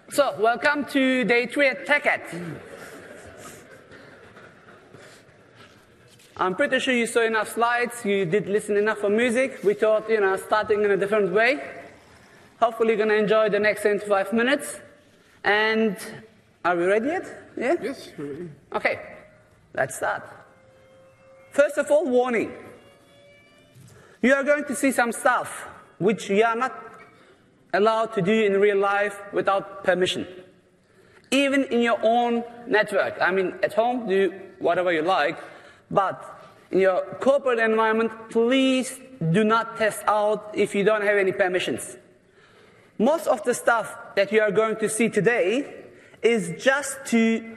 So, welcome to day 3 at TechEd. I'm pretty sure you saw enough slides, you did listen enough for music. We thought, starting in a different way. Hopefully you're going to enjoy the next 25 minutes. And are we ready yet? Yeah? Yes, we're ready. Okay, let's start. First of all, warning. You are going to see some stuff which you are not allowed to do in real life without permission. Even in your own network. I mean, at home, do whatever you like. But in your corporate environment, please do not test out if you don't have any permissions. Most of the stuff that you are going to see today is just to,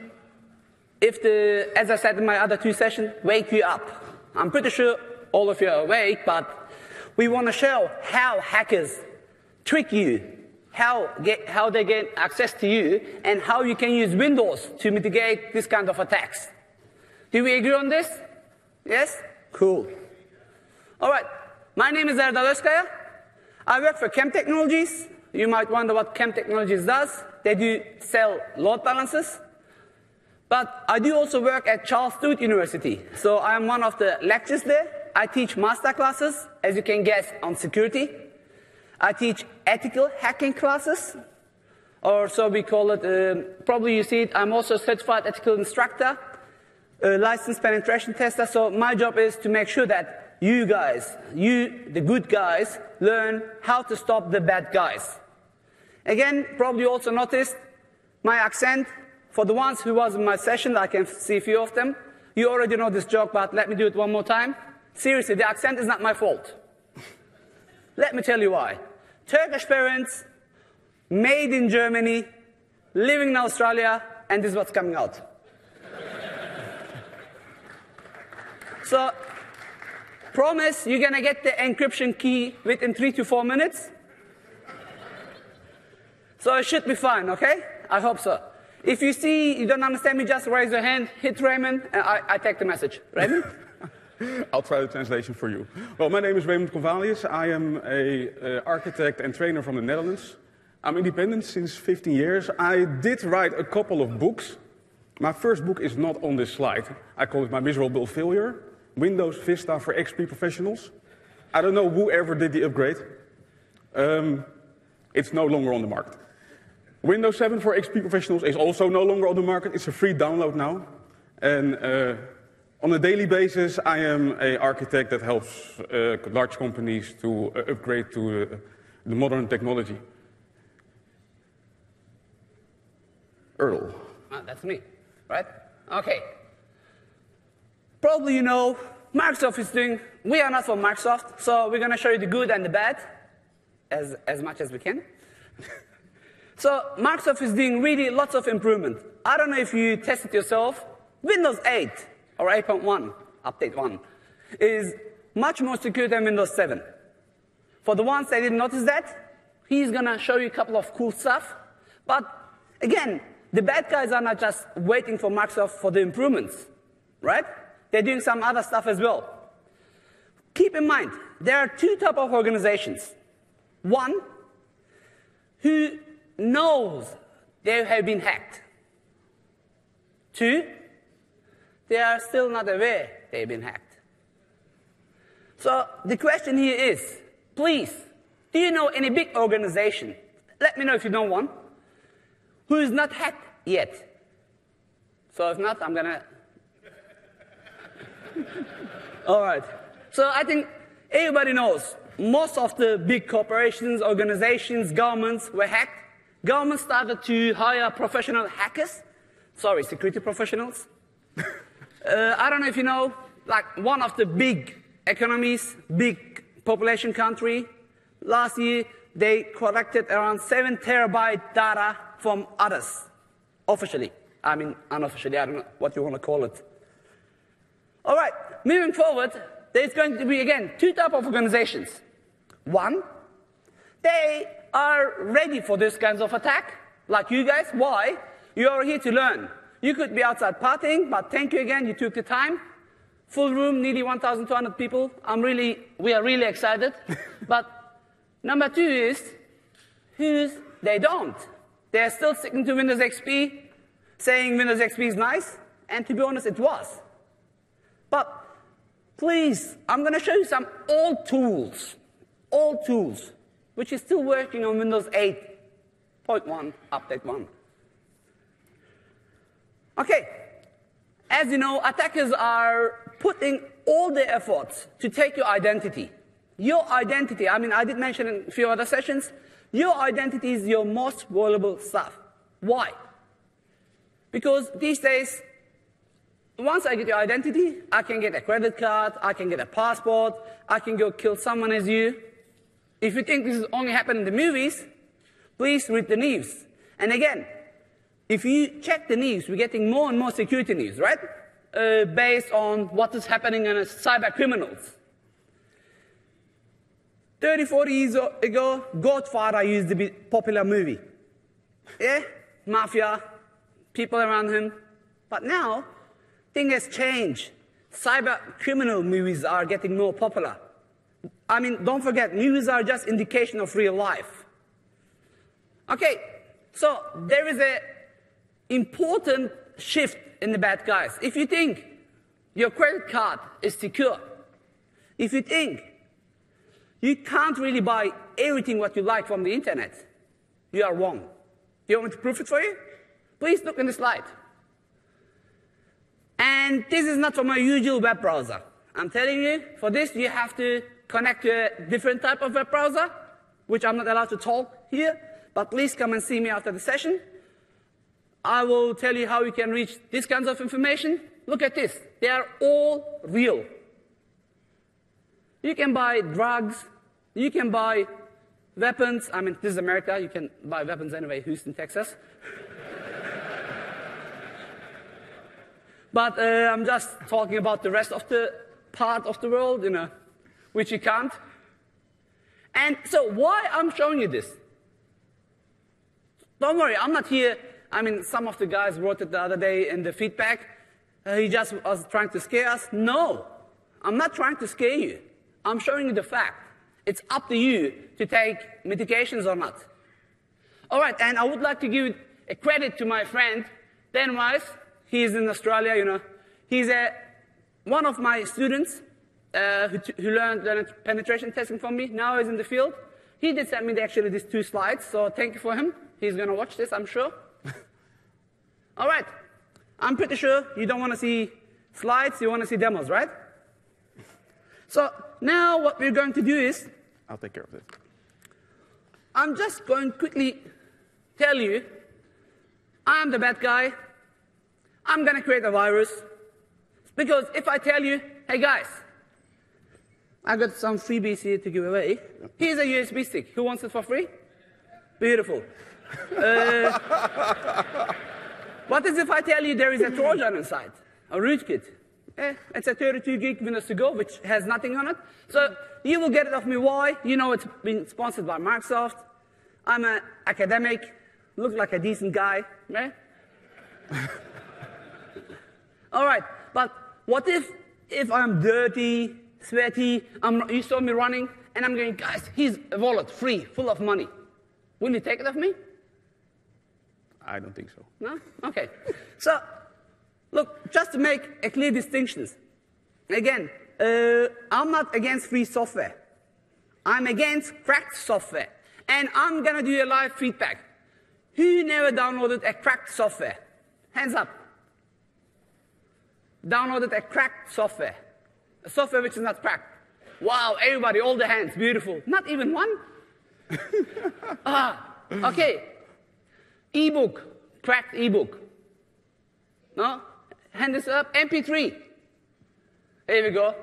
as I said in my other 2 sessions, wake you up. I'm pretty sure all of you are awake, but we want to show how hackers trick you, how they get access to you, and how you can use Windows to mitigate this kind of attacks. Do we agree on this? Yes? Cool. All right. My name is Erdal Özkaya. I work for Chem Technologies. You might wonder what Chem Technologies does. They do sell load balancers. But I do also work at Charles Sturt University. So I am one of the lecturers there. I teach master classes, as you can guess, on security. I teach ethical hacking classes, or so we call it. Probably you see it. I'm also a certified ethical instructor, a licensed penetration tester. So my job is to make sure that you guys, the good guys, learn how to stop the bad guys. Again, probably you also noticed my accent. For the ones who was in my session, I can see a few of them. You already know this joke, but let me do it one more time. Seriously, the accent is not my fault. Let me tell you why. Turkish parents, made in Germany, living in Australia, and this is what's coming out. So, promise you're going to get the encryption key within 3 to 4 minutes. So it should be fine, okay? I hope so. If you see you don't understand me, just raise your hand, hit Raymond, and I take the message. Raymond? I'll try the translation for you. Well, my name is Raymond Convalius. I am an architect and trainer from the Netherlands. I'm independent since 15 years. I did write a couple of books. My first book is not on this slide. I call it My Miserable Failure, Windows Vista for XP Professionals. I don't know whoever did the upgrade. It's no longer on the market. Windows 7 for XP Professionals is also no longer on the market. It's a free download now. And on a daily basis, I am an architect that helps large companies to upgrade to the modern technology. Earl. That's me, right? Okay. Probably you know, Microsoft is doing, we are not from Microsoft, so we're going to show you the good and the bad, as much as we can. So Microsoft is doing really lots of improvement. I don't know if you tested yourself, Windows 8, or 8.1, update 1, is much more secure than Windows 7. For the ones that didn't notice that, he's going to show you a couple of cool stuff. But again, the bad guys are not just waiting for Microsoft for the improvements, right? They're doing some other stuff as well. Keep in mind, there are 2 types of organizations. One, who knows they have been hacked. 2, they are still not aware they've been hacked. So the question here is, please, do you know any big organization, let me know if you know one, who is not hacked yet? So if not, I'm going to... All right. So I think everybody knows most of the big corporations, organizations, governments were hacked. Governments started to hire professional hackers. Sorry, security professionals. I don't know if you know, like one of the big economies, big population country, last year they collected around 7 terabyte data from others, officially. I mean, unofficially, I don't know what you want to call it. All right, moving forward, there's going to be, again, 2 types of organizations. One, they are ready for this kinds of attack, like you guys. Why? You are here to learn. You could be outside partying, but thank you again, you took the time. Full room, nearly 1,200 people. We are really excited. But number 2 is, they don't. They're still sticking to Windows XP, saying Windows XP is nice, and to be honest, it was. But please, I'm going to show you some old tools, which is still working on Windows 8.1, Update 1. Okay, as you know, attackers are putting all their efforts to take your identity. Your identity, I mean, I did mention in a few other sessions, your identity is your most valuable stuff. Why? Because these days, once I get your identity, I can get a credit card, I can get a passport, I can go kill someone as you. If you think this is only happening in the movies, please read the news. And again, if you check the news, we're getting more and more security news, right? Based on what is happening in cyber criminals. 30, 40 years ago, Godfather used to be a popular movie. Yeah, mafia, people around him. But now, things has changed. Cyber criminal movies are getting more popular. I mean, don't forget, movies are just indication of real life. Okay, so there is an important shift in the bad guys. If you think your credit card is secure, if you think you can't really buy everything what you like from the internet, you are wrong. You want me to prove it for you? Please look in the slide. And this is not from my usual web browser. I'm telling you, for this you have to connect to a different type of web browser, which I'm not allowed to talk here, but please come and see me after the session. I will tell you how you can reach these kinds of information. Look at this. They are all real. You can buy drugs. You can buy weapons. I mean, this is America. You can buy weapons anyway, Houston, Texas. But I'm just talking about the rest of the part of the world, you know, which you can't. And so why I'm showing you this? Don't worry, I'm not here. I mean, some of the guys wrote it the other day in the feedback. He just was trying to scare us. No, I'm not trying to scare you. I'm showing you the fact. It's up to you to take mitigations or not. All right, and I would like to give a credit to my friend, Dan Rice. He's in Australia, you know. He's one of my students who learned penetration testing from me. Now he's in the field. He did send me actually these 2 slides, so thank you for him. He's going to watch this, I'm sure. All right. I'm pretty sure you don't want to see slides, you want to see demos, right? So now what we're going to do is, I'll take care of this. I'm just going to quickly tell you, I'm the bad guy. I'm going to create a virus. Because if I tell you, hey guys, I got some freebies here to give away. Here's a USB stick. Who wants it for free? Beautiful. What is if I tell you there is a Trojan inside, a rootkit? It's a 32 gig Windows to go, which has nothing on it. So you will get it off me. Why? You know it's been sponsored by Microsoft. I'm an academic, look like a decent guy, right? All right, but what if I'm dirty, sweaty, you saw me running, and I'm going, guys, here's a wallet, free, full of money. Will you take it off me? I don't think so. No? Okay. So, look, just to make a clear distinction. Again, I'm not against free software. I'm against cracked software. And I'm going to do a live feedback. Who never downloaded a cracked software? Hands up. Downloaded a cracked software. A software which is not cracked. Wow, everybody, all the hands, beautiful. Not even one? Okay. Ebook, cracked ebook. No? Hand this up. MP3. Here we go.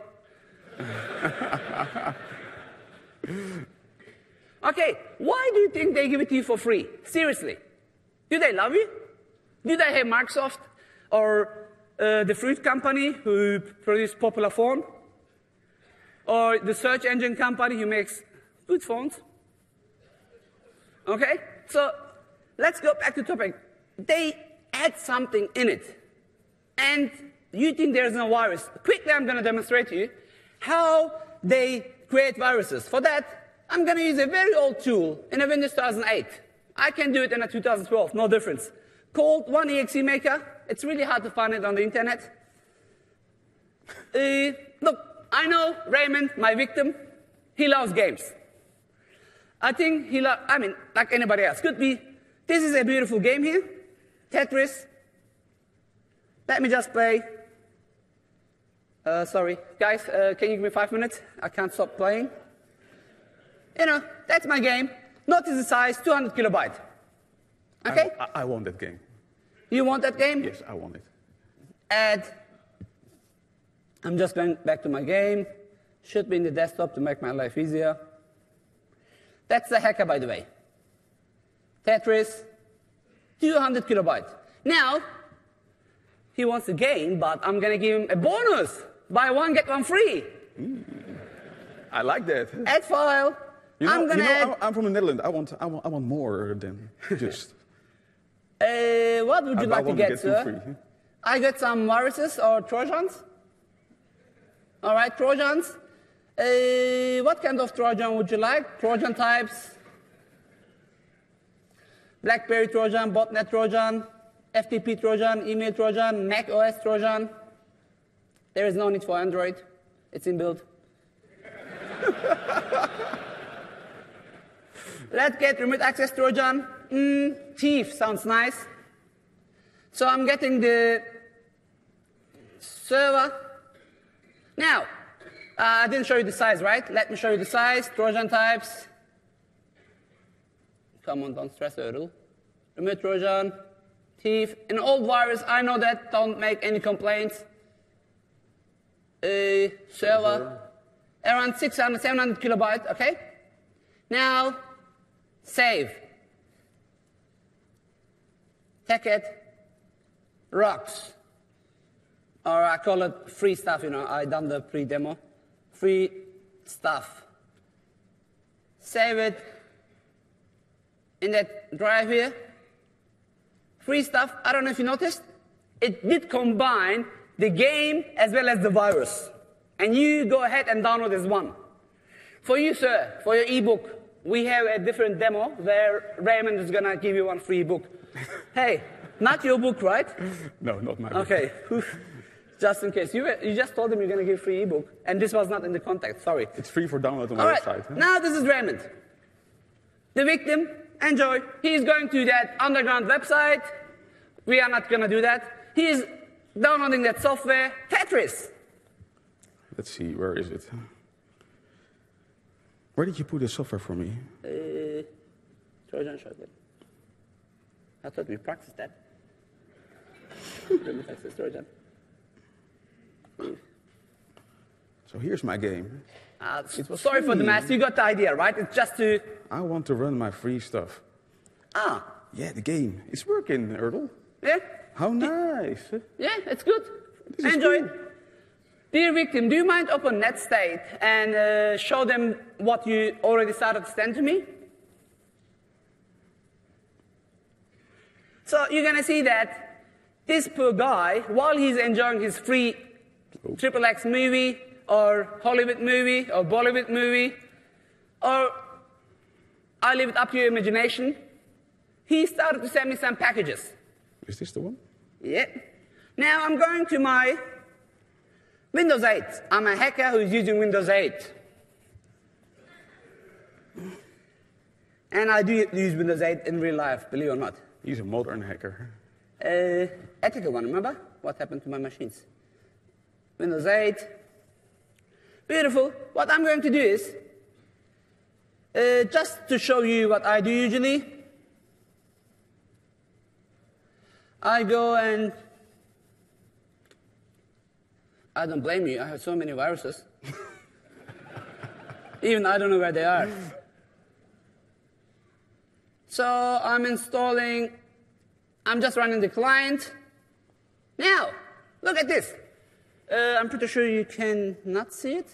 Okay, why do you think they give it to you for free? Seriously. Do they love you? Do they have Microsoft or the fruit company who produce popular phone? Or the search engine company who makes good phones? Okay, so let's go back to the topic. They add something in it. And you think there's no virus. Quickly, I'm going to demonstrate to you how they create viruses. For that, I'm going to use a very old tool in a Windows 2008. I can do it in a 2012, no difference. Called 1exe Maker. It's really hard to find it on the internet. Look, I know Raymond, my victim, he loves games. I think like anybody else. Could be, this is a beautiful game here, Tetris. Let me just play. Sorry, guys, can you give me 5 minutes? I can't stop playing. You know, that's my game. Notice the size, 200 kilobyte. Okay? I want that game. You want that game? Yes, I want it. Add. I'm just going back to my game. Should be in the desktop to make my life easier. That's the hacker, by the way. Tetris, 200 kilobyte. Now, he wants the game, but I'm going to give him a bonus. Buy one, get one free. I like that. Add file. I'm from the Netherlands. I want more than just. What would you like to get, sir? Free. I got some viruses or Trojans. All right, Trojans. What kind of Trojan would you like? Trojan types. BlackBerry Trojan, botnet Trojan, FTP Trojan, email Trojan, Mac OS Trojan. There is no need for Android. It's inbuilt. Let's get remote access Trojan. Thief sounds nice. So I'm getting the server. Now, I didn't show you the size, right? Let me show you the size. Trojan types. Come on, don't stress, Errol. Remote Trojan, Thief. An old virus, I know that. Don't make any complaints. Server. Around 600, 700 kilobyte, okay? Now, save. Ticket. Rocks. Or I call it free stuff, you know. I done the pre-demo. Free stuff. Save it in that drive here. Free stuff, I don't know if you noticed, it did combine the game as well as the virus. And you go ahead and download this one. For you, sir, for your ebook, we have a different demo where Raymond is going to give you one free ebook. Hey, not your book, right? No, not my book. Okay, just in case. You just told him you're going to give free ebook, and this was not in the context, sorry. It's free for download on my website. Huh? Now this is Raymond. The victim, enjoy. He's going to that underground website. We are not going to do that. He's downloading that software, Tetris. Let's see, where is it? Where did you put the software for me? Trojan shortcut. I thought we practiced that. Remote access Trojan. So here's my game. Sorry for the mess. You got the idea, right? It's just to... I want to run my free stuff. Ah. Yeah, the game. It's working, Errol. Yeah? How nice. Yeah, it's good. Enjoy it. Dear victim, do you mind open Netstate and show them what you already started to send to me? So you're going to see that this poor guy, while he's enjoying his free XXX movie, or Hollywood movie, or Bollywood movie, or I leave it up to your imagination, he started to send me some packages. Is this the one? Yeah. Now I'm going to my Windows 8. I'm a hacker who's using Windows 8. And I do use Windows 8 in real life, believe it or not. He's a modern hacker. Ethical one, remember? What happened to my machines? Windows 8. Beautiful. What I'm going to do is, just to show you what I do usually, I go and, I don't blame you, I have so many viruses. Even I don't know where they are. So I'm installing, I'm just running the client. Now, look at this. I'm pretty sure you can not see it.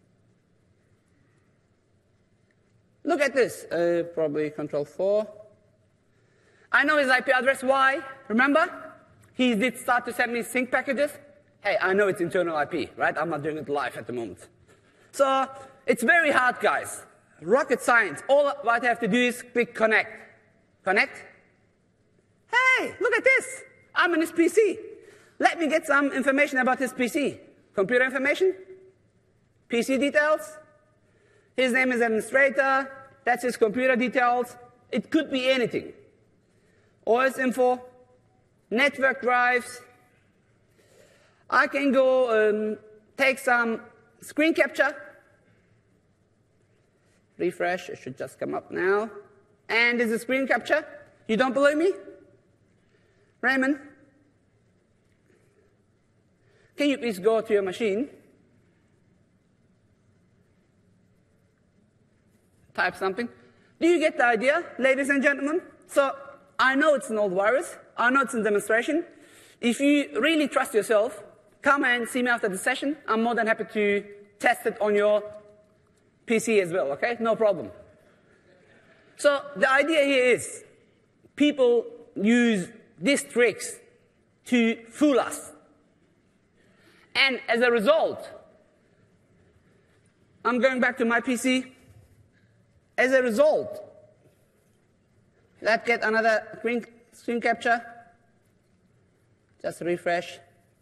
Look at this, probably Control 4. I know his IP address, why? Remember? He did start to send me sync packages. Hey, I know it's internal IP, right? I'm not doing it live at the moment. So, it's very hard, guys. Rocket science. All what I have to do is click connect. Connect. Hey, look at this. I'm on his PC. Let me get some information about his PC. Computer information, PC details. His name is administrator. That's his computer details. It could be anything. OS info, network drives. I can go take some screen capture. Refresh, it should just come up now. And this is screen capture. You don't believe me? Raymond, can you please go to your machine? Type something. Do you get the idea, ladies and gentlemen? So I know it's an old virus. I know it's a demonstration. If you really trust yourself, come and see me after the session. I'm more than happy to test it on your PC as well, okay? No problem. So the idea here is people use these tricks to fool us. And as a result, I'm going back to my PC. As a result, let's get another screen capture. Just refresh.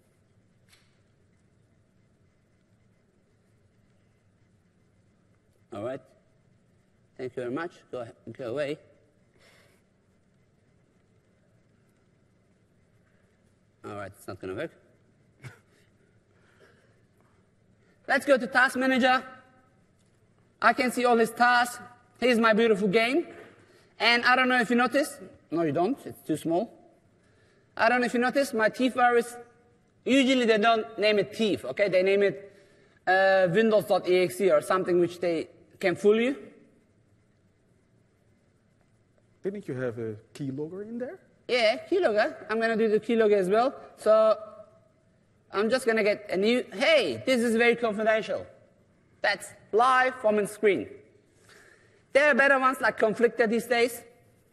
All right. Thank you very much. Go away. All right, it's not going to work. Let's go to Task Manager. I can see all his tasks. Here's my beautiful game. And I don't know if you noticed. No, you don't. It's too small. I don't know if you noticed. My thief virus, usually they don't name it thief, okay? They name it Windows.exe or something which they can fool you. Didn't you have a keylogger in there? Yeah, keylogger. I'm going to do the keylogger as well. So I'm just going to get a new, hey, this is very confidential. That's live from on screen. There are better ones like Conflictor these days.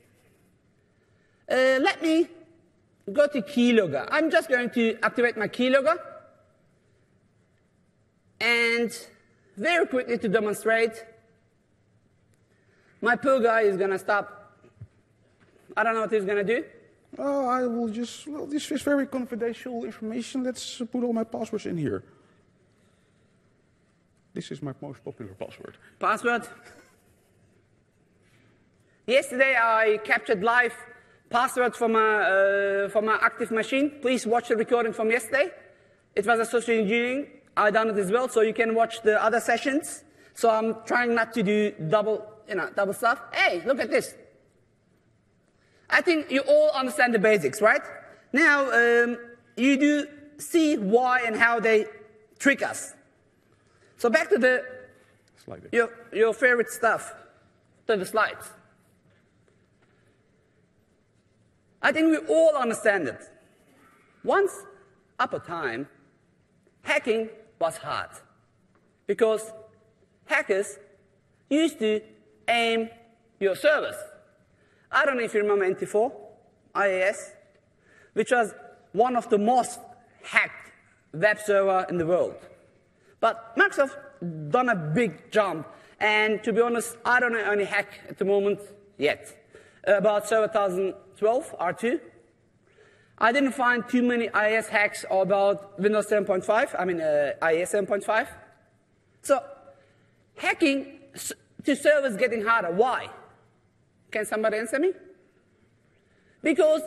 Let me go to keylogger. I'm just going to activate my keylogger. And very quickly to demonstrate, my poor guy is going to stop. I don't know what he's going to do. Oh, I will just, well, this is very confidential information. Let's put all my passwords in here. This is my most popular password. Password. Yesterday I captured live password from my active machine. Please watch the recording from yesterday. It was a social engineering. I done it as well, so you can watch the other sessions. So I'm trying not to do double stuff. Hey, look at this. I think you all understand the basics, right? Now, you do see why and how they trick us. So back to the your favorite stuff, to the slides. I think we all understand it. Once upon a time, hacking was hard because hackers used to aim your servers. I don't know if you remember NT4, IIS, which was one of the most hacked web server in the world. But Microsoft done a big jump, and to be honest, I don't know any hack at the moment yet. About Server 2012, R2. I didn't find too many IIS hacks about Windows 7.5, IIS 7.5. So hacking to servers getting harder. Why? Can somebody answer me? Because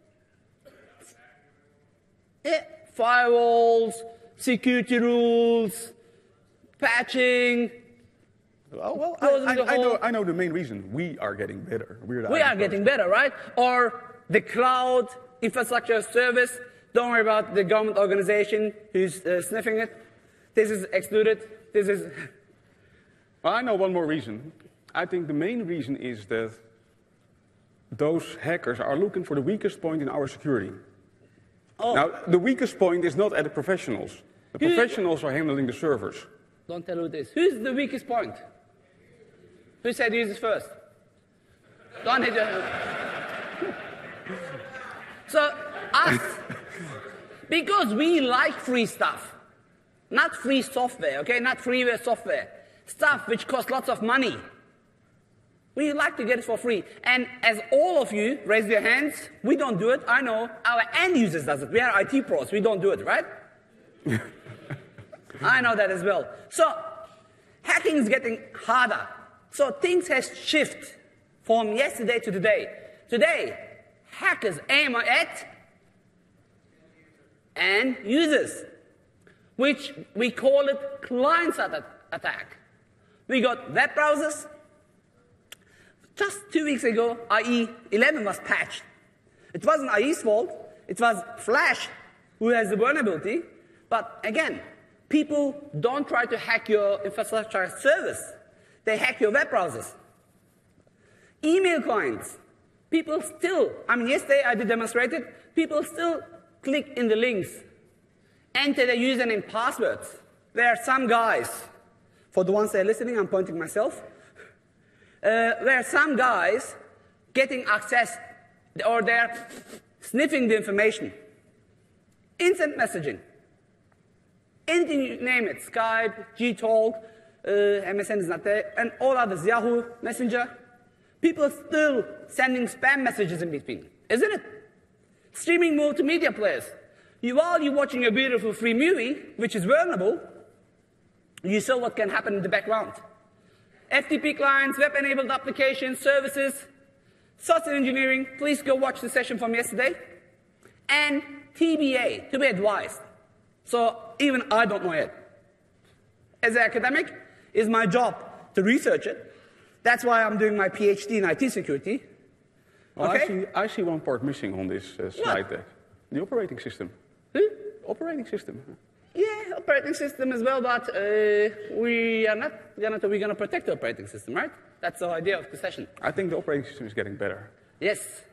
firewalls, security rules, patching. Well, I know the main reason. We are getting better. We are getting better, right? Or the cloud infrastructure service. Don't worry about the government organization who's sniffing it. This is excluded. This is. Well, I know one more reason. I think the main reason is that those hackers are looking for the weakest point in our security. Oh. Now, the weakest point is not at the professionals. The professionals are handling the servers. Don't tell who this. Who's the weakest point? Who said use it first? Don't hit your... So, us, because we like free stuff, not free software, okay? Not freeware software. Stuff which costs lots of money. We like to get it for free. And as all of you raise your hands, we don't do it. I know our end users does it. We are IT pros. We don't do it, right? I know that as well. So hacking is getting harder. So things has shifted from yesterday to today. Today, hackers aim at end users, which we call it client-side attack. We got web browsers. Just 2 weeks ago, IE 11 was patched. It wasn't IE's fault. It was Flash who has the vulnerability. But again, people don't try to hack your infrastructure as service. They hack your web browsers. Email clients. People still, yesterday I did demonstrate it, people still click in the links, enter their username passwords. There are some guys, for the ones that are listening, I'm pointing myself, there are some guys getting access, or they're sniffing the information. Instant messaging. Anything you name it, Skype, Gtalk, MSN is not there, and all others, Yahoo, Messenger. People are still sending spam messages in between, isn't it? Streaming multimedia players. While you're watching a beautiful free movie, which is vulnerable, you saw what can happen in the background. FTP clients, web-enabled applications, services, software engineering. Please go watch the session from yesterday. And TBA, to be advised. So even I don't know yet. As an academic, it's my job to research it. That's why I'm doing my PhD in IT security. Well, Okay? I see one part missing on this slide deck. The operating system. Operating system. Yeah, operating system as well, but we're gonna protect the operating system, right? That's the idea of the session. I think the operating system is getting better. Yes.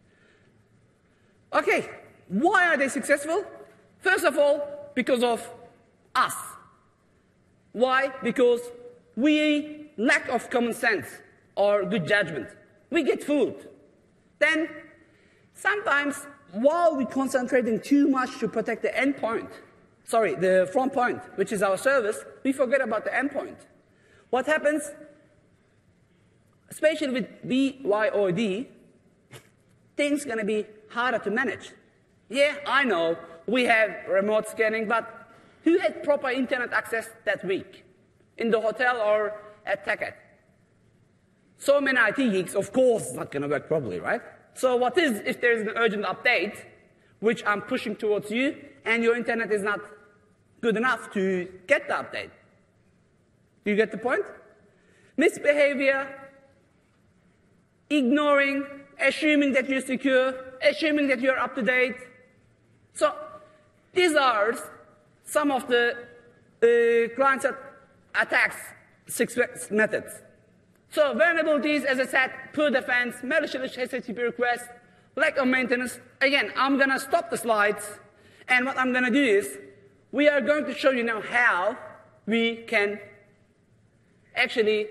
Okay, why are they successful? First of all, because of us. Why? Because we lack of common sense or good judgment. We get fooled. Then, sometimes, while we're concentrating too much to protect the endpoint, the front point, which is our service, we forget about the endpoint. What happens, especially with BYOD, things are going to be harder to manage. Yeah, I know, we have remote scanning, but who had proper internet access that week? In the hotel or at TechEd? So many IT geeks, of course, it's not going to work properly, right? So what is if there is an urgent update, which I'm pushing towards you, and your internet is not good enough to get the update? Do you get the point? Misbehavior, ignoring, assuming that you're secure, assuming that you're up to date. So these are some of the client attacks 6 methods. So vulnerabilities, as I said, poor defense, malicious HTTP requests, lack of maintenance. Again, I'm going to stop the slides, and what I'm going to do is we are going to show you now how we can actually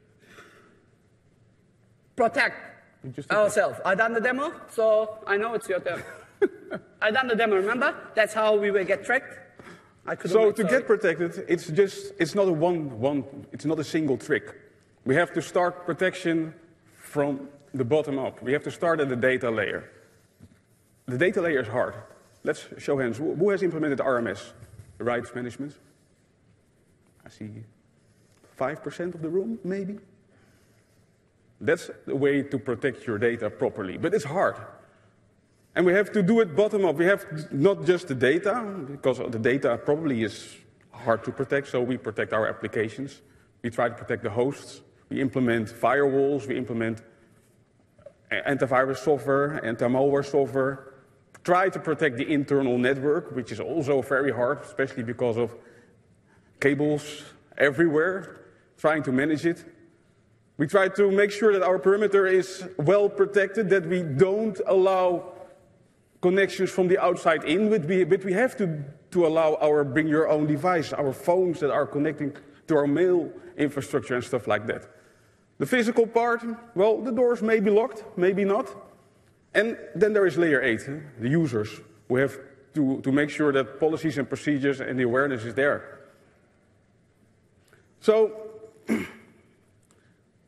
protect ourselves. I've done the demo, so I know it's your turn. I've done the demo, remember? That's how we will get tracked. So to get protected, it's not a single trick. We have to start protection from the bottom up. We have to start at the data layer. The data layer is hard. Let's show hands. Who has implemented RMS, the rights management? I see 5% of the room, maybe. That's the way to protect your data properly, but it's hard. And we have to do it bottom up. We have not just the data, because the data probably is hard to protect, so we protect our applications. We try to protect the hosts. We implement firewalls. We implement antivirus software, anti-malware software. Try to protect the internal network, which is also very hard, especially because of cables everywhere, trying to manage it. We try to make sure that our perimeter is well protected, that we don't allow connections from the outside in, but we have to allow our bring your own device, our phones that are connecting to our mail infrastructure and stuff like that. The physical part, well, the doors may be locked, maybe not. And then there is layer 8, the users, who have to make sure that policies and procedures and the awareness is there. So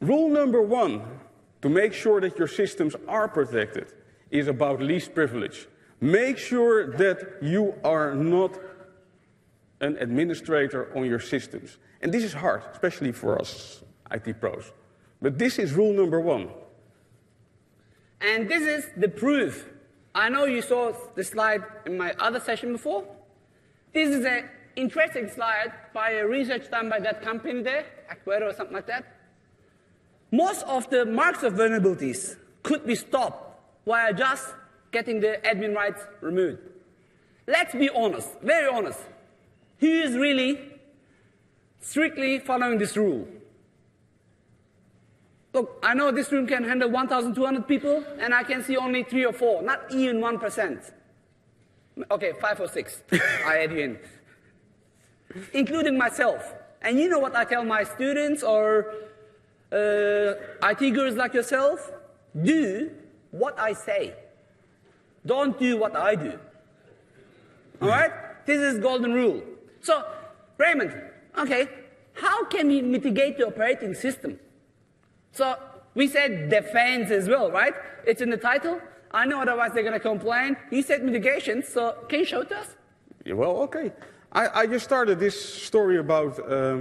Rule number 1, to make sure that your systems are protected, is about least privilege. Make sure that you are not an administrator on your systems. And this is hard, especially for us IT pros. But this is rule number 1. And this is the proof. I know you saw the slide in my other session before. This is an interesting slide by a research done by that company there, Aquero or something like that. Most of the marks of vulnerabilities could be stopped via just getting the admin rights removed. Let's be honest, very honest. Who is really strictly following this rule? Look, I know this room can handle 1,200 people, and I can see only 3 or 4, not even 1%. Okay, 5 or 6, I add you in. Including myself. And you know what I tell my students or IT gurus like yourself? Do what I say. Don't do what I do. All right? This is golden rule. So, Raymond, okay, how can we mitigate the operating system? So, we said defense as well, right? It's in the title. I know otherwise they're going to complain. You said mitigation, so can you show it to us? Yeah, well, okay. I just started this story about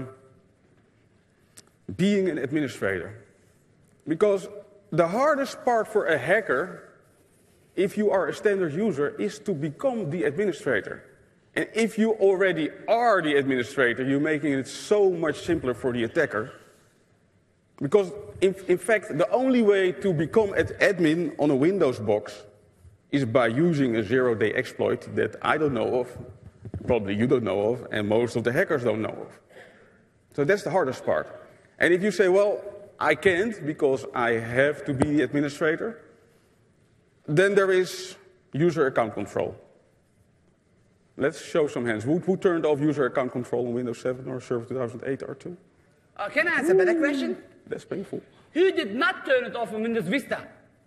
being an administrator. Because the hardest part for a hacker, if you are a standard user, is to become the administrator. And if you already are the administrator, you're making it so much simpler for the attacker. Because, in fact, the only way to become an admin on a Windows box is by using a zero-day exploit that I don't know of, probably you don't know of, and most of the hackers don't know of. So that's the hardest part. And if you say, well, I can't because I have to be the administrator, then there is user account control. Let's show some hands. Who turned off user account control on Windows 7 or Server 2008 R2? Can I ask a better question? That's painful. Who did not turn it off on Windows Vista?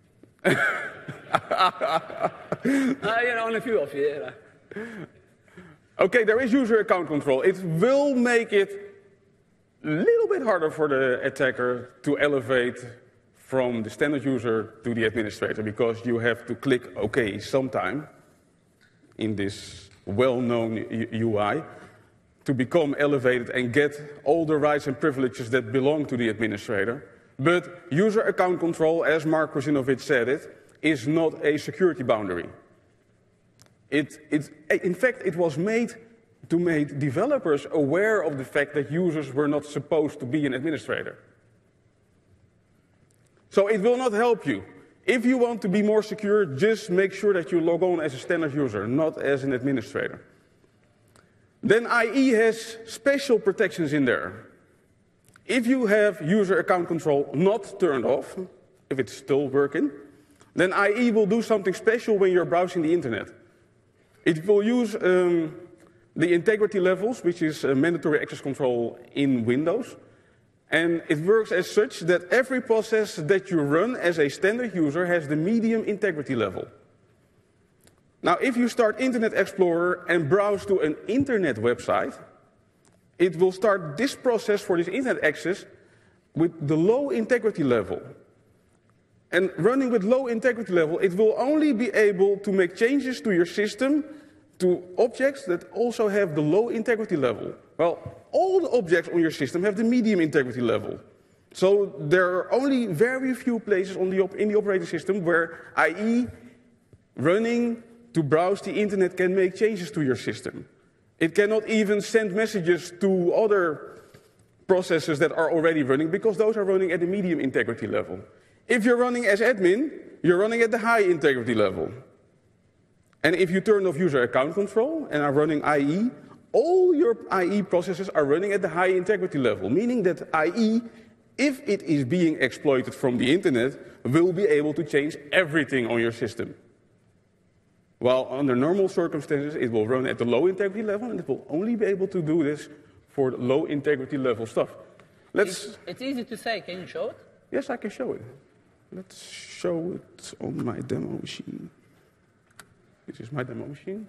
Only a few of you. Okay, there is user account control. It will make it a little bit harder for the attacker to elevate from the standard user to the administrator, because you have to click OK sometime in this well-known UI to become elevated and get all the rights and privileges that belong to the administrator. But user account control, as Mark Krusinovic said it, is not a security boundary. In fact, it was made to make developers aware of the fact that users were not supposed to be an administrator. So it will not help you. If you want to be more secure, just make sure that you log on as a standard user, not as an administrator. Then IE has special protections in there. If you have user account control not turned off, if it's still working, then IE will do something special when you're browsing the internet. It will use the integrity levels, which is mandatory access control in Windows. And it works as such that every process that you run as a standard user has the medium integrity level. Now, if you start Internet Explorer and browse to an internet website, it will start this process for this internet access with the low integrity level. And running with low integrity level, it will only be able to make changes to your system to objects that also have the low integrity level. Well, all the objects on your system have the medium integrity level. So there are only very few places in the operating system where IE running to browse the internet can make changes to your system. It cannot even send messages to other processes that are already running, because those are running at the medium integrity level. If you're running as admin, you're running at the high integrity level. And if you turn off user account control and are running IE, all your IE processes are running at the high integrity level, meaning that IE, if it is being exploited from the internet, will be able to change everything on your system. While under normal circumstances, it will run at the low integrity level, and it will only be able to do this for low integrity level stuff. It's easy to say. Can you show it? Yes, I can show it. Let's show it on my demo machine. This is my demo machine.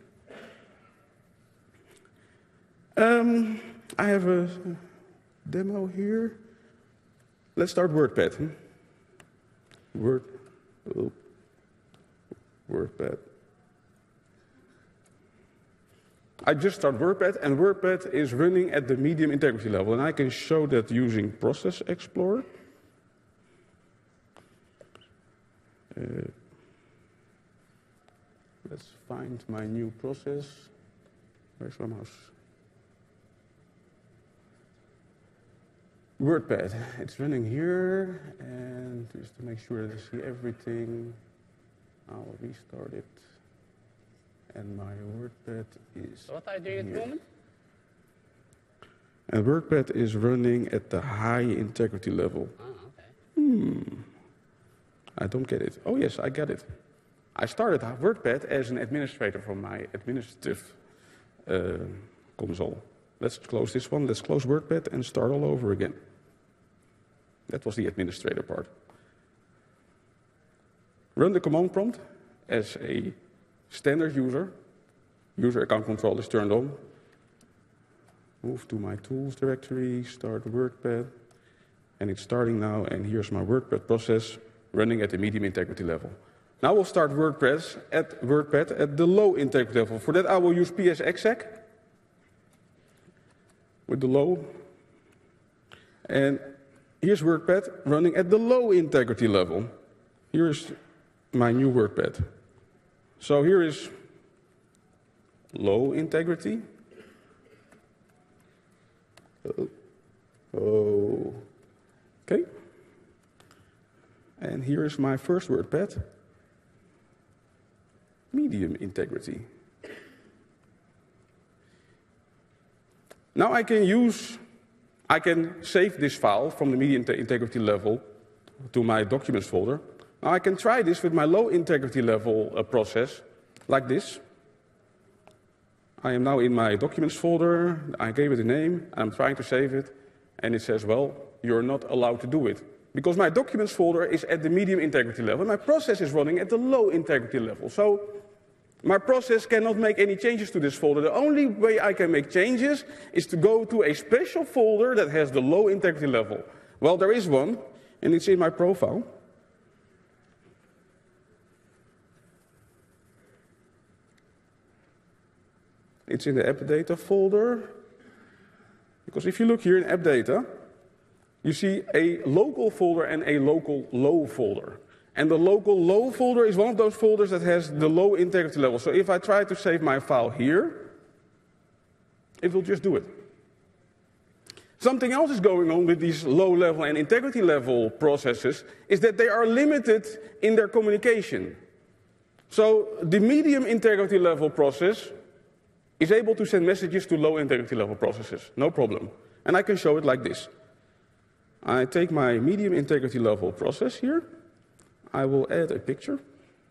I have a demo here. Let's start WordPad. WordPad. I just start WordPad, and WordPad is running at the medium integrity level, and I can show that using Process Explorer. Let's find my new process. Where's my mouse? WordPad. It's running here, and just to make sure that I see everything, I'll restart it. And my WordPad is. So what are you doing at the moment? And WordPad is running at the high integrity level. Oh, okay. I don't get it. Oh yes, I get it. I started WordPad as an administrator from my administrative console. Let's close this one. Let's close WordPad and start all over again. That was the administrator part. Run the command prompt as a standard user. User account control is turned on. Move to my tools directory, start WordPad. And it's starting now, and here's my WordPad process running at the medium integrity level. Now we'll start WordPad at the low integrity level. For that I will use PSExec with the low. And here's WordPad running at the low integrity level. Here's my new WordPad. So here is low integrity. Okay. And here is my first WordPad. Medium integrity. Now I can save this file from the medium integrity level to my documents folder. Now I can try this with my low integrity level process, like this. I am now in my documents folder, I gave it a name, I'm trying to save it, and it says, well, you're not allowed to do it. Because my documents folder is at the medium integrity level, my process is running at the low integrity level. So my process cannot make any changes to this folder. The only way I can make changes is to go to a special folder that has the low integrity level. Well, there is one, and it's in my profile. It's in the app data folder. Because if you look here in app data, you see a local folder and a local low folder. And the local low folder is one of those folders that has the low integrity level. So if I try to save my file here, it will just do it. Something else is going on with these low level and integrity level processes is that they are limited in their communication. So the medium integrity level process is able to send messages to low integrity level processes, no problem. And I can show it like this. I take my medium integrity level process here. I will add a picture.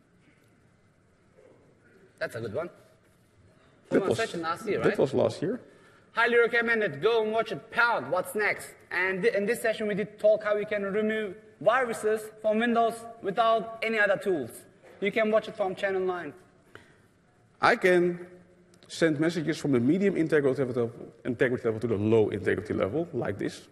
That's a good one. That was session last year, right? That was last year. Highly recommended. Go and watch it. Pound. What's next? And in this session, we did talk how we can remove viruses from Windows without any other tools. You can watch it from channel 9. I can send messages from the medium integrity level to the low integrity level, like this.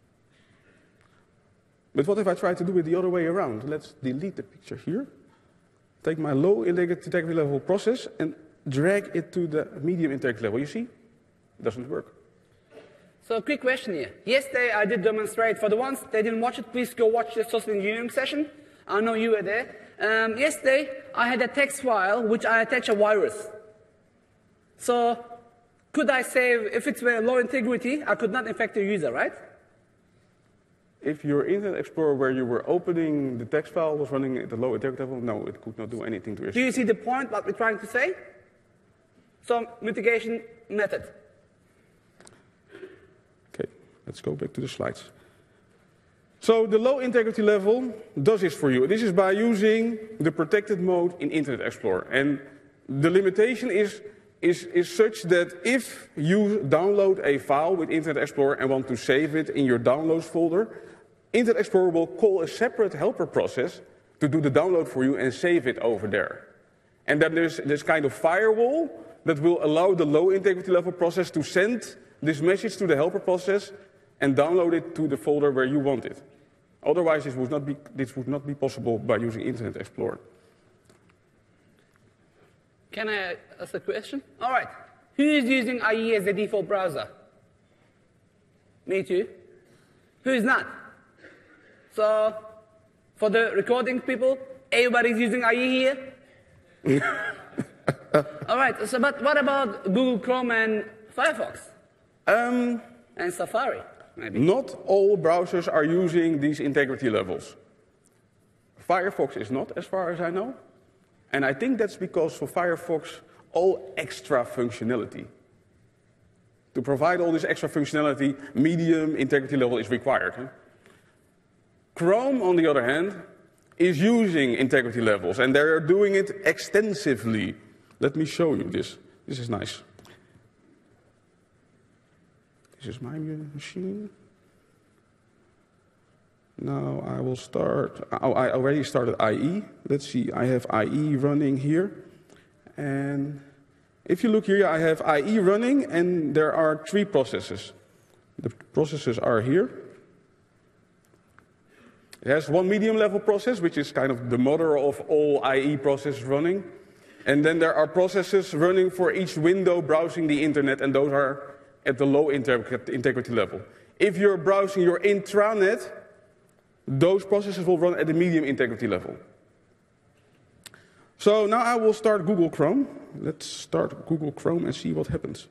But what if I try to do it the other way around? Let's delete the picture here. Take my low integrity level process and drag it to the medium integrity level. You see? It doesn't work. So a quick question here. Yesterday I did demonstrate. For the ones that didn't watch it, please go watch the social engineering session. I know you were there. Yesterday I had a text file which I attached a virus. So could I say, if it's very low integrity, I could not infect the user, right? If your Internet Explorer where you were opening the text file was running at the low integrity level, no, it could not do anything to your system. Do you see the point, what we're trying to say? Some mitigation method. Okay, let's go back to the slides. So the low integrity level does this for you. This is by using the protected mode in Internet Explorer. And the limitation is such that if you download a file with Internet Explorer and want to save it in your downloads folder, Internet Explorer will call a separate helper process to do the download for you and save it over there. And then there's this kind of firewall that will allow the low integrity level process to send this message to the helper process and download it to the folder where you want it. Otherwise, this would not be possible by using Internet Explorer. Can I ask a question? All right. Who is using IE as the default browser? Me too. Who is not? So, for the recording people, everybody's using IE here? All right, so but what about Google Chrome and Firefox? And Safari, maybe? Not all browsers are using these integrity levels. Firefox is not, as far as I know. And I think that's because for Firefox, all extra functionality. To provide all this extra functionality, medium integrity level is required. Chrome, on the other hand, is using integrity levels, and they're doing it extensively. Let me show you this. This is nice. This is my machine. Now I will start. Oh, I already started IE. Let's see, I have IE running here. And if you look here, I have IE running, and there are 3 processes. The processes are here. It has one medium level process, which is kind of the mother of all IE processes running. And then there are processes running for each window browsing the internet, and those are at the low integrity level. If you're browsing your intranet, those processes will run at the medium integrity level. So now I will start Google Chrome. Let's start Google Chrome and see what happens.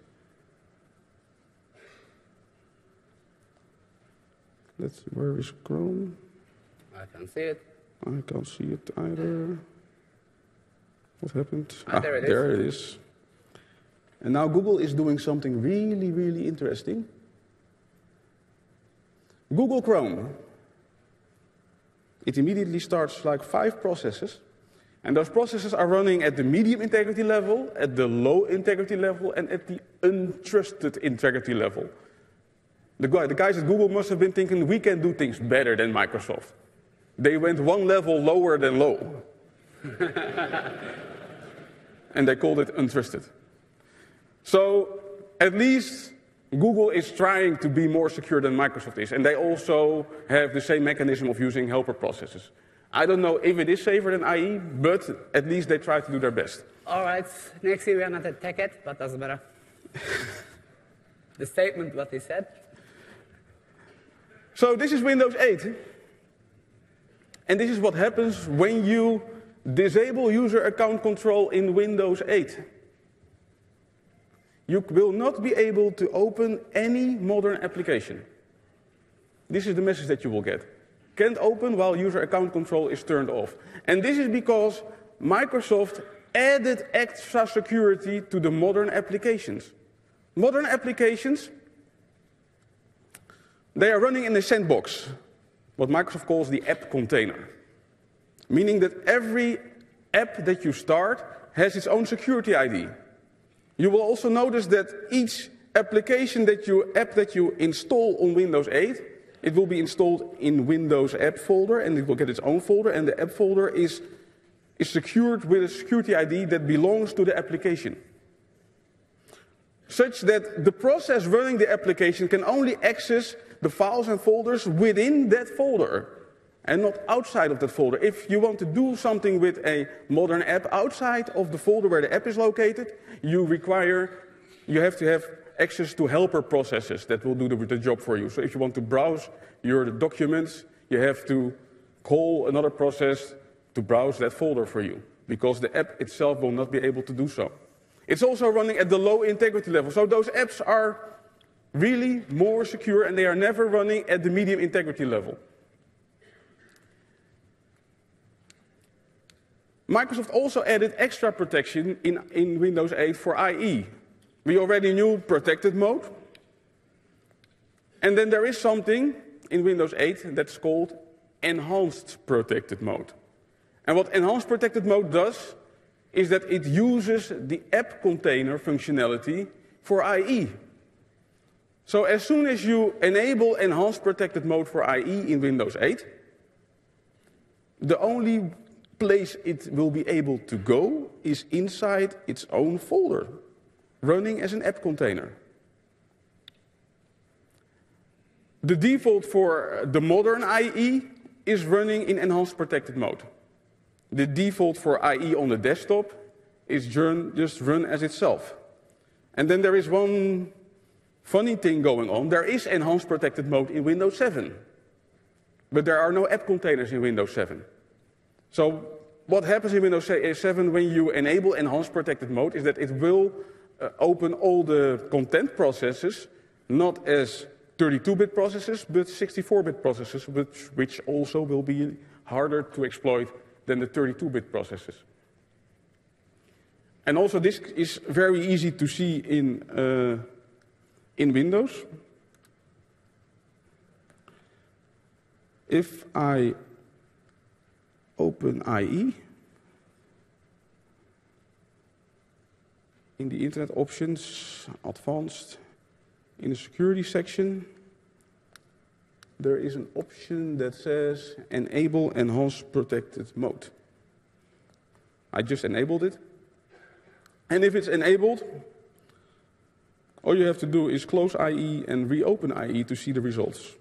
Where is Chrome? I can't see it. I can't see it either. What happened? There it is. There it is. And now Google is doing something really, really interesting. Google Chrome. It immediately starts like 5 processes. And those processes are running at the medium integrity level, at the low integrity level, and at the untrusted integrity level. The guys at Google must have been thinking, we can do things better than Microsoft. They went one level lower than low. And they called it untrusted. So at least Google is trying to be more secure than Microsoft is. And they also have the same mechanism of using helper processes. I don't know if it is safer than IE, but at least they try to do their best. All right, next year we are not at TechEd, but doesn't matter. The statement, what he said. So this is Windows 8. And this is what happens when you disable user account control in Windows 8. You will not be able to open any modern application. This is the message that you will get. Can't open while user account control is turned off. And this is because Microsoft added extra security to the modern applications. Modern applications, they are running in a sandbox, what Microsoft calls the app container. Meaning that every app that you start has its own security ID. You will also notice that each app that you install on Windows 8, it will be installed in Windows app folder, and it will get its own folder, and the app folder is secured with a security ID that belongs to the application. Such that the process running the application can only access the files and folders within that folder, and not outside of that folder. If you want to do something with a modern app outside of the folder where the app is located, you have to have access to helper processes that will do the job for you. So if you want to browse your documents, you have to call another process to browse that folder for you, because the app itself will not be able to do so. It's also running at the low integrity level. So those apps are really more secure, and they are never running at the medium integrity level. Microsoft also added extra protection in Windows 8 for IE. We already knew protected mode. And then there is something in Windows 8 that's called enhanced protected mode. And what enhanced protected mode does is that it uses the app container functionality for IE. So as soon as you enable enhanced protected mode for IE in Windows 8, the only place it will be able to go is inside its own folder, running as an app container. The default for the modern IE is running in enhanced protected mode. The default for IE on the desktop is just run as itself. And then there is one funny thing going on. There is enhanced protected mode in Windows 7. But there are no app containers in Windows 7. So what happens in Windows 7 when you enable enhanced protected mode is that it will open all the content processes, not as 32-bit processes, but 64-bit processes, which also will be harder to exploit than the 32-bit processes. And also this is very easy to see in Windows. If I open IE, in the Internet Options, Advanced, in the Security section, there is an option that says Enable Enhanced Protected Mode. I just enabled it. And if it's enabled, all you have to do is close IE and reopen IE to see the results.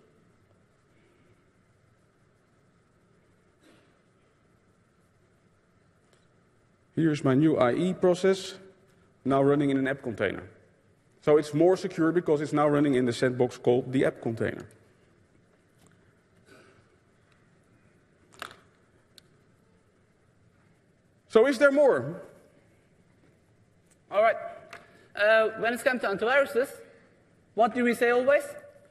Here's my new IE process, now running in an app container. So it's more secure because it's now running in the sandbox called the app container. So is there more? All right. When it comes to antiviruses, what do we say always?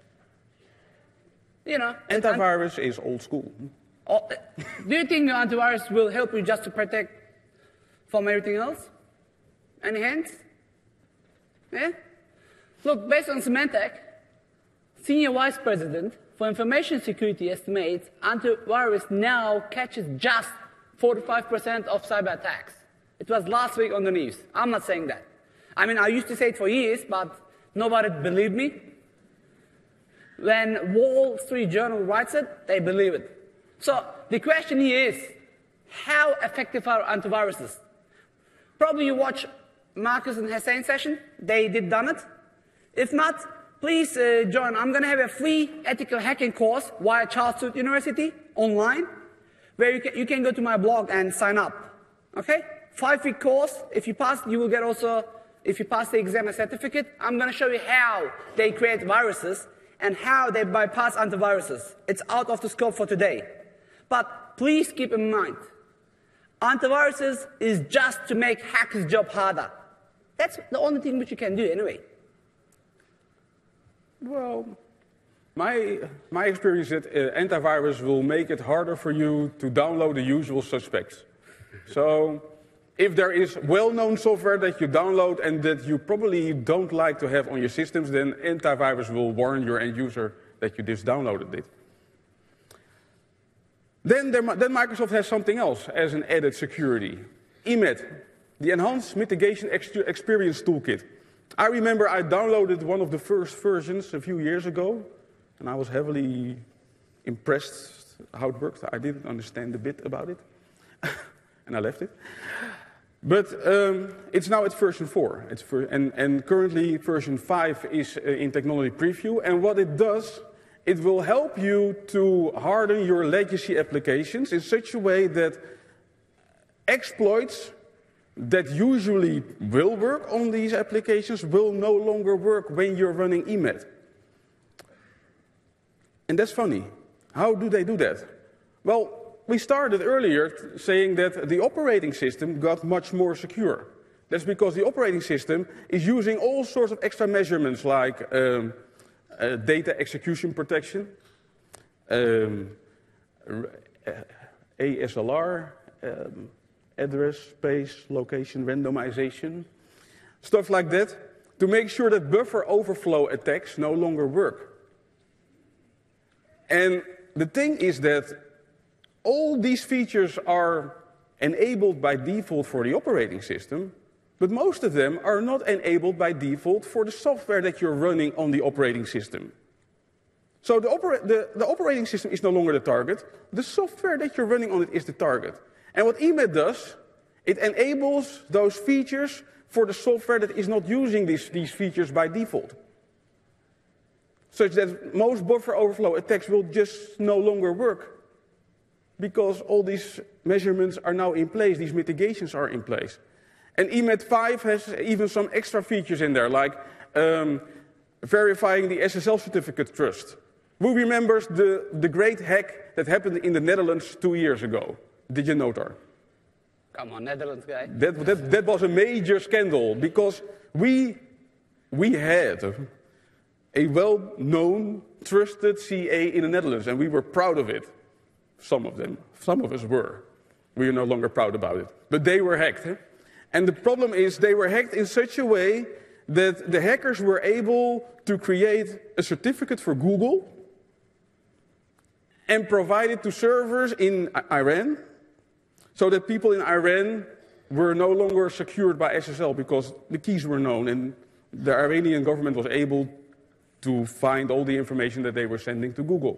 You know. Antivirus is old school. Do you think the antivirus will help you just to protect from everything else? Any hands? Yeah? Look, based on Symantec, Senior Vice President for Information Security estimates antivirus now catches just 45% of cyber attacks. It was last week on the news. I'm not saying that. I mean, I used to say it for years, but nobody believed me. When Wall Street Journal writes it, they believe it. So the question here is, how effective are antiviruses? Probably you watch Marcus and Hussain's session. They done it. If not, please join. I'm going to have a free ethical hacking course via Charles Sturt University online, where you can go to my blog and sign up. Okay? 5-week course. If you pass, you will get also, if you pass the exam, a certificate. I'm going to show you how they create viruses and how they bypass antiviruses. It's out of the scope for today. But please keep in mind, antiviruses is just to make hackers' job harder. That's the only thing which you can do anyway. Well, my experience is that antivirus will make it harder for you to download the usual suspects. So if there is well-known software that you download and that you probably don't like to have on your systems, then antivirus will warn your end user that you just downloaded it. Then Microsoft has something else as an added security. EMET, the Enhanced Mitigation Experience Toolkit. I remember I downloaded one of the first versions a few years ago, and I was heavily impressed how it worked. I didn't understand a bit about it, and I left it. But it's now at version 4, and currently version 5 is in technology preview, and what it does, it will help you to harden your legacy applications in such a way that exploits that usually will work on these applications will no longer work when you're running EMET. And that's funny. How do they do that? Well, we started earlier saying that the operating system got much more secure. That's because the operating system is using all sorts of extra measurements like data execution protection, ASLR, address, space, location, randomization, stuff like that, to make sure that buffer overflow attacks no longer work. And the thing is that all these features are enabled by default for the operating system, but most of them are not enabled by default for the software that you're running on the operating system. So the operating system is no longer the target, the software that you're running on it is the target. And what EMET does, it enables those features for the software that is not using these features by default. Such that most buffer overflow attacks will just no longer work. because all these measurements are now in place, these mitigations are in place. And EMET 5 has even some extra features in there, like verifying the SSL certificate trust. Who remembers the great hack that happened in the Netherlands 2 years ago? Did you know that? Come on, Netherlands guy. That was a major scandal, because we had a well-known, trusted CA in the Netherlands, and we were proud of it. Some of them. Some of us were. We are no longer proud about it. But they were hacked. And the problem is they were hacked in such a way that the hackers were able to create a certificate for Google and provide it to servers in Iran, so that people in Iran were no longer secured by SSL because the keys were known, and the Iranian government was able to find all the information that they were sending to Google.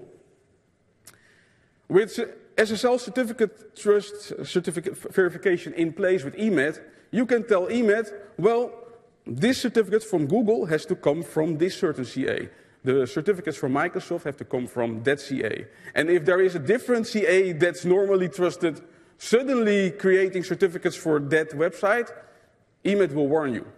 With SSL certificate verification in place with EMET, you can tell EMET, well, this certificate from Google has to come from this certain CA. The certificates from Microsoft have to come from that CA. And if there is a different CA that's normally trusted, suddenly creating certificates for that website, EMET will warn you.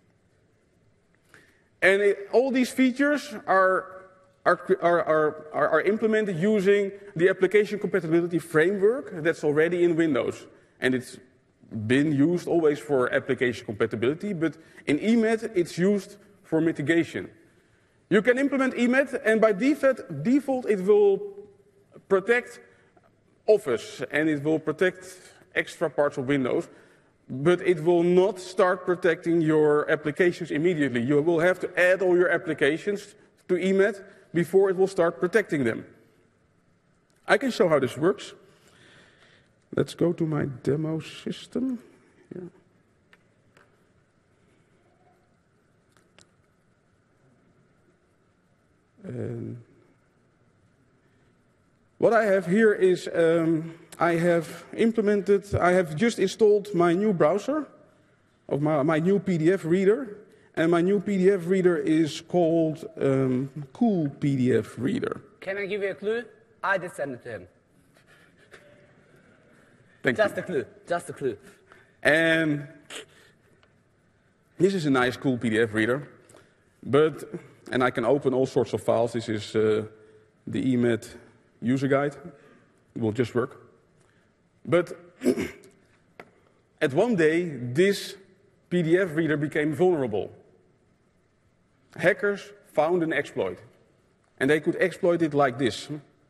And all these features are implemented using the application compatibility framework that's already in Windows. And it's been used always for application compatibility, but in EMET it's used for mitigation. You can implement EMET, and by default it will protect Office and it will protect extra parts of Windows, but it will not start protecting your applications immediately. You will have to add all your applications to EMET before it will start protecting them. I can show how this works. Let's go to my demo system. Here. And what I have here is I have just installed my new browser, of my new PDF reader, and my new PDF reader is called Cool PDF Reader. Can I give you a clue? I did send it to him. Thank you. Just a clue, just a clue. And this is a nice, cool PDF reader, and I can open all sorts of files. This is the EMET user guide. It will just work. But at one day, this PDF reader became vulnerable. Hackers found an exploit, and they could exploit it like this.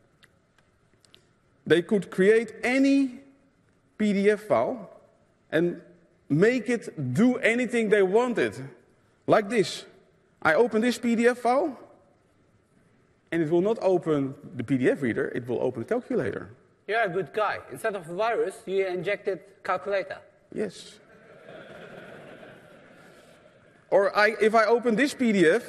They could create any PDF file and make it do anything they wanted, like this. I open this PDF file, and it will not open the PDF reader, it will open the calculator. You're a good guy. Instead of a virus, you injected calculator. Yes. Or if I open this PDF,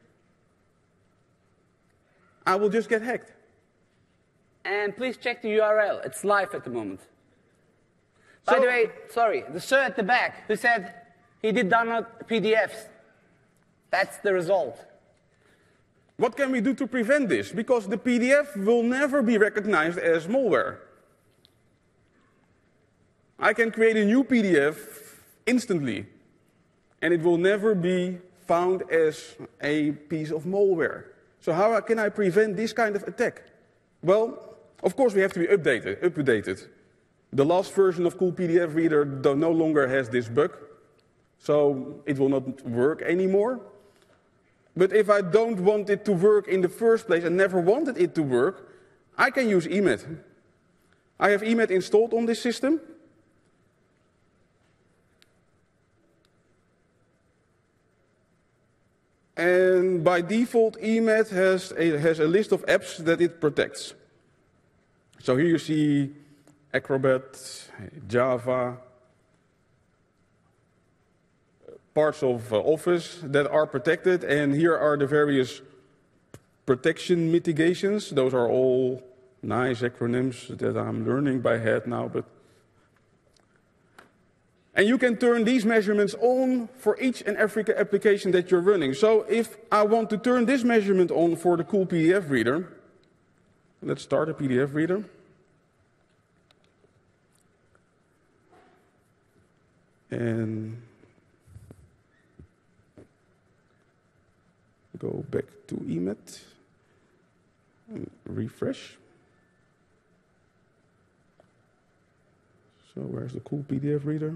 I will just get hacked. And please check the URL. It's live at the moment. By the way, sorry, the sir at the back who said he did download PDFs, that's the result. What can we do to prevent this? Because the PDF will never be recognized as malware. I can create a new PDF instantly, and it will never be found as a piece of malware. So how can I prevent this kind of attack? Well, of course we have to be updated. The last version of Cool PDF Reader no longer has this bug, so it will not work anymore. But if I don't want it to work in the first place and never wanted it to work, I can use EMET. I have EMET installed on this system. And by default, EMET has a list of apps that it protects. So here you see Acrobat, Java, parts of Office that are protected, and here are the various protection mitigations. Those are all nice acronyms that I'm learning by head now. And you can turn these measurements on for each and every application that you're running. So if I want to turn this measurement on for the Cool PDF Reader, let's start a PDF reader. and go back to eMet and refresh. So where's the cool PDF reader?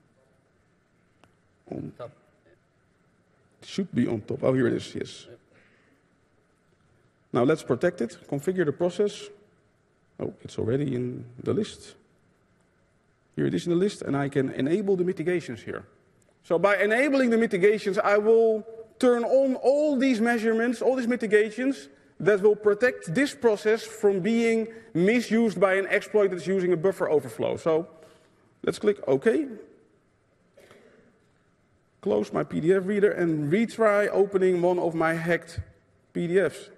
On Top. It should be on top. Oh, here it is, yes. Now let's protect it, configure the process. Oh, it's already in the list. Here it is in the list, and I can enable the mitigations here. So by enabling the mitigations, I will turn on all these measurements, all these mitigations, that will protect this process from being misused by an exploit that's using a buffer overflow. So let's click OK. Close my PDF reader and retry opening one of my hacked PDFs.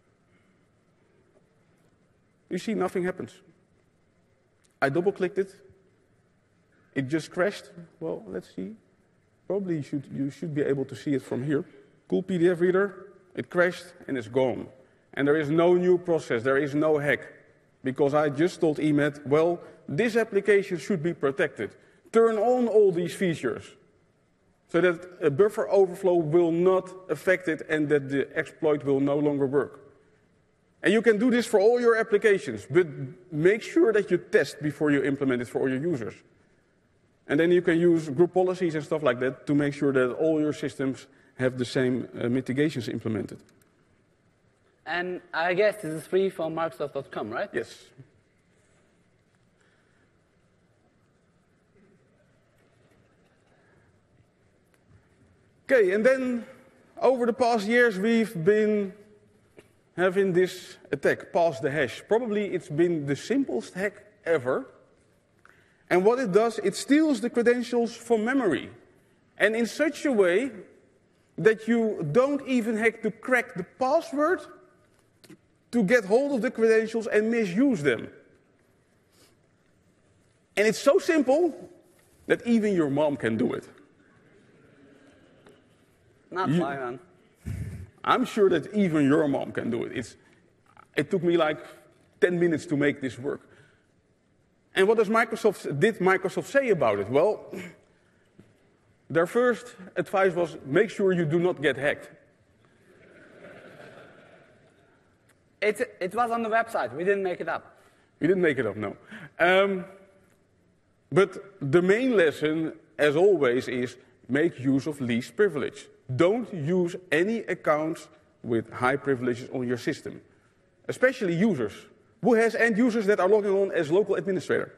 You see, nothing happens. I double-clicked it. It just crashed. Well, let's see. Probably you should be able to see it from here. Cool PDF reader. It crashed and it's gone. And there is no new process. There is no hack. Because I just told eMet, well, this application should be protected. Turn on all these features so that a buffer overflow will not affect it and that the exploit will no longer work. And you can do this for all your applications, but make sure that you test before you implement it for all your users. And then you can use group policies and stuff like that to make sure that all your systems have the same mitigations implemented. And I guess this is free from Microsoft.com, right? Yes. Okay, and then over the past years we've been having this attack, pass the hash. Probably it's been the simplest hack ever. And what it does, it steals the credentials from memory. And in such a way that you don't even have to crack the password to get hold of the credentials and misuse them. And it's so simple that even your mom can do it. Not fine, man. I'm sure that even your mom can do it. It took me like 10 minutes to make this work. And what did Microsoft say about it? Well, their first advice was, make sure you do not get hacked. It was on the website. We didn't make it up. We didn't make it up, no. But the main lesson, as always, is make use of least privilege. Don't use any accounts with high privileges on your system, especially users. Who has end users that are logging on as local administrator?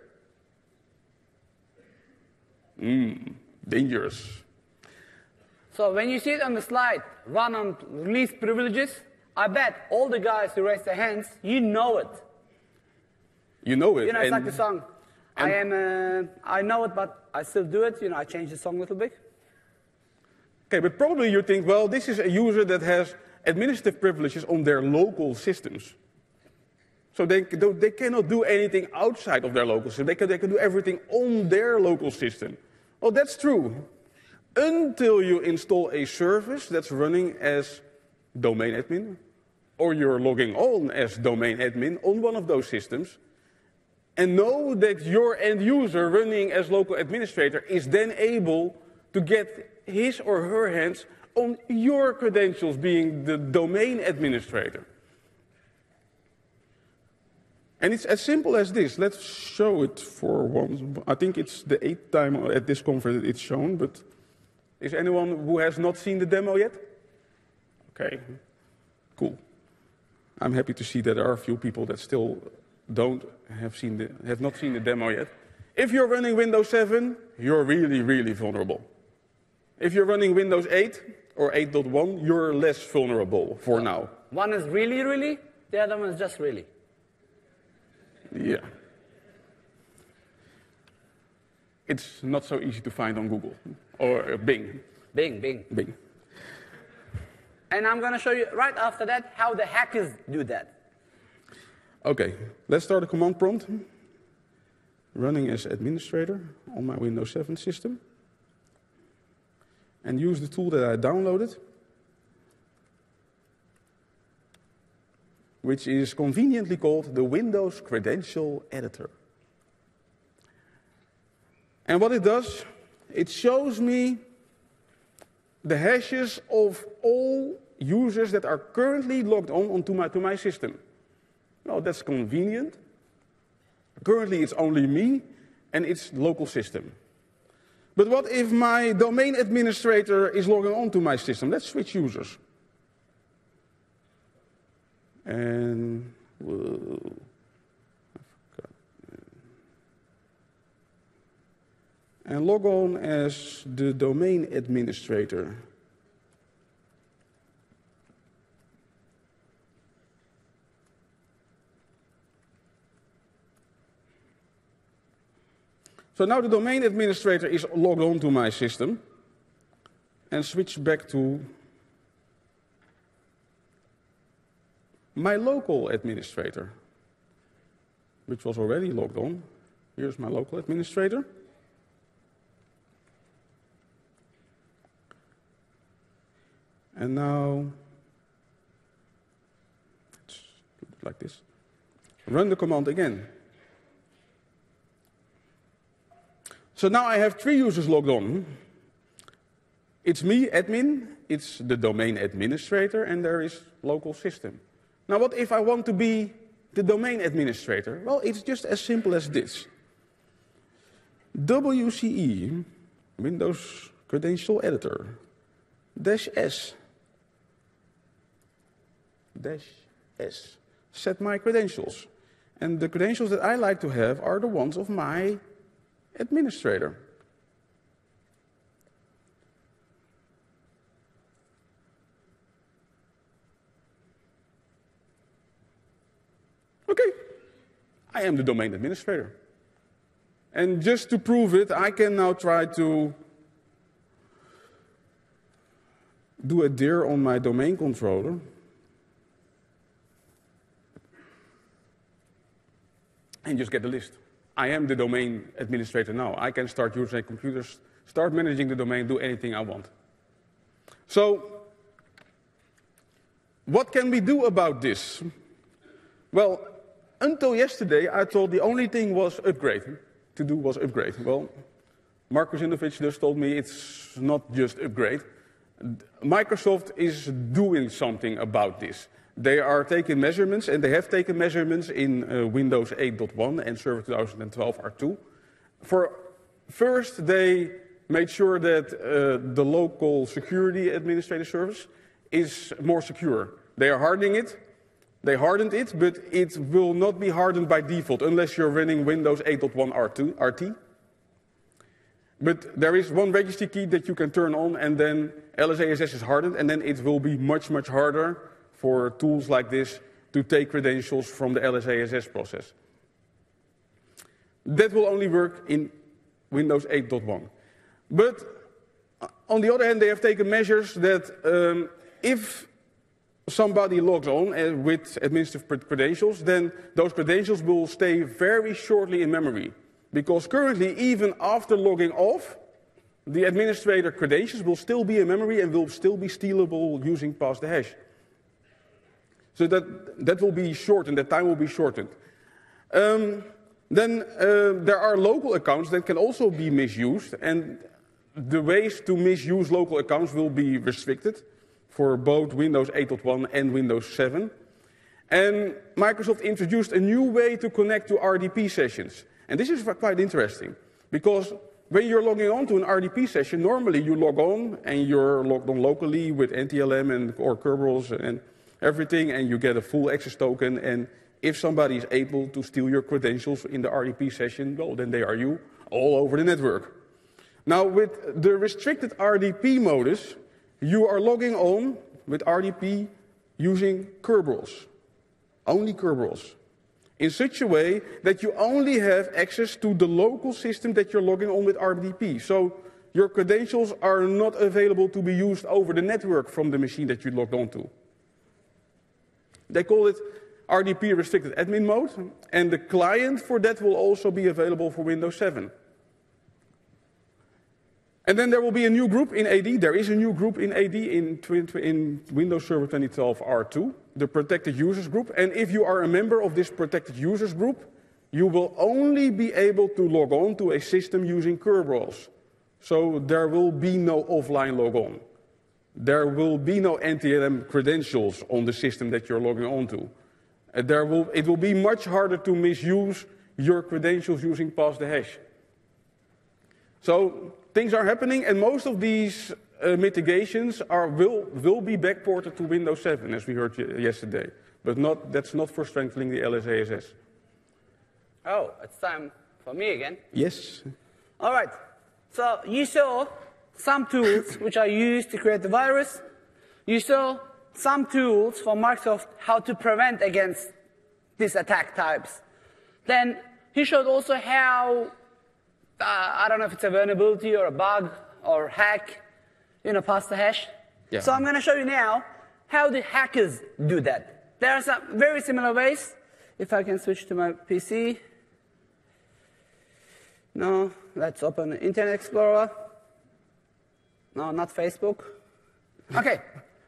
Dangerous. So when you see it on the slide, run on least privileges, I bet all the guys who raise their hands, you know it. You know it. You know, it's like the song. I know it, but I still do it. You know, I changed the song a little bit. Okay, but probably you think, well, this is a user that has administrative privileges on their local systems. So they cannot do anything outside of their local system. They can do everything on their local system. Well, that's true. Until you install a service that's running as domain admin, or you're logging on as domain admin on one of those systems, and know that your end user running as local administrator is then able to get his or her hands on your credentials being the domain administrator. And it's as simple as this. Let's show it for once. I think it's the 8th time at this conference that it's shown, but is anyone who has not seen the demo yet? Okay, cool. I'm happy to see that there are a few people that still have not seen the demo yet. If you're running Windows 7, you're really, really vulnerable. If you're running Windows 8 or 8.1, you're less vulnerable for now. One is really, really, the other one is just really. Yeah. It's not so easy to find on Google or Bing. Bing. And I'm going to show you right after that how the hackers do that. Okay, let's start a command prompt. Running as administrator on my Windows 7 system. And use the tool that I downloaded, which is conveniently called the Windows Credential Editor. And what it does, it shows me the hashes of all users that are currently logged on to my system. Well, that's convenient. Currently, it's only me and its local system. But what if my domain administrator is logging on to my system? Let's switch users. And whoa, and log on as the domain administrator. So now the domain administrator is logged on to my system, and switch back to my local administrator, which was already logged on. Here's my local administrator. And now, let's do it like this. Run the command again. So now I have 3 users logged on. It's me, admin, it's the domain administrator, and there is local system. Now what if I want to be the domain administrator? Well, it's just as simple as this. WCE, Windows Credential Editor, -S, set my credentials. And the credentials that I like to have are the ones of my administrator. Okay, I am the domain administrator. And just to prove it, I can now try to do a dir on my domain controller. And just get the list. I am the domain administrator now. I can start using computers, start managing the domain, do anything I want. So, what can we do about this? Well, until yesterday, I thought the only thing was upgrade. To do was upgrade. Well, Mark Russinovich just told me it's not just upgrade. Microsoft is doing something about this. They are taking measurements, and they have taken measurements in Windows 8.1 and Server 2012 R2. First, they made sure that the local security administrator service is more secure. They are hardening it. They hardened it, but it will not be hardened by default unless you're running Windows 8.1 RT. But there is one registry key that you can turn on, and then LSASS is hardened, and then it will be much, much harder for tools like this to take credentials from the LSASS process. That will only work in Windows 8.1. But on the other hand, they have taken measures that if somebody logs on with administrative credentials, then those credentials will stay very shortly in memory. Because currently, even after logging off, the administrator credentials will still be in memory and will still be stealable using pass the hash. So that will be shortened, that time will be shortened. Then there are local accounts that can also be misused, and the ways to misuse local accounts will be restricted for both Windows 8.1 and Windows 7. And Microsoft introduced a new way to connect to RDP sessions. And this is quite interesting, because when you're logging on to an RDP session, normally you log on and you're logged on locally with NTLM or Kerberos and everything, and you get a full access token, and if somebody is able to steal your credentials in the RDP session, well, then they are you all over the network. Now, with the restricted RDP modus, you are logging on with RDP using Kerberos, only Kerberos, in such a way that you only have access to the local system that you're logging on with RDP. So your credentials are not available to be used over the network from the machine that you logged on to. They call it RDP restricted admin mode, and the client for that will also be available for Windows 7. And then there will be a new group in AD. There is a new group in AD in Windows Server 2012 R2, the protected users group. And if you are a member of this protected users group, you will only be able to log on to a system using Kerberos. So there will be no offline logon. There will be no NTLM credentials on the system that you're logging onto. It will be much harder to misuse your credentials using pass the hash. So things are happening, and most of these mitigations will be backported to Windows 7, as we heard yesterday. But that's not for strengthening the LSASS. Oh, it's time for me again. Yes. All right. So you saw some tools which are used to create the virus. You saw some tools from Microsoft how to prevent against these attack types. Then he showed also how, I don't know if it's a vulnerability or a bug or hack, pass the hash. Yeah. So I'm going to show you now how the hackers do that. There are some very similar ways. If I can switch to my PC. No, let's open Internet Explorer. No, not Facebook. Okay.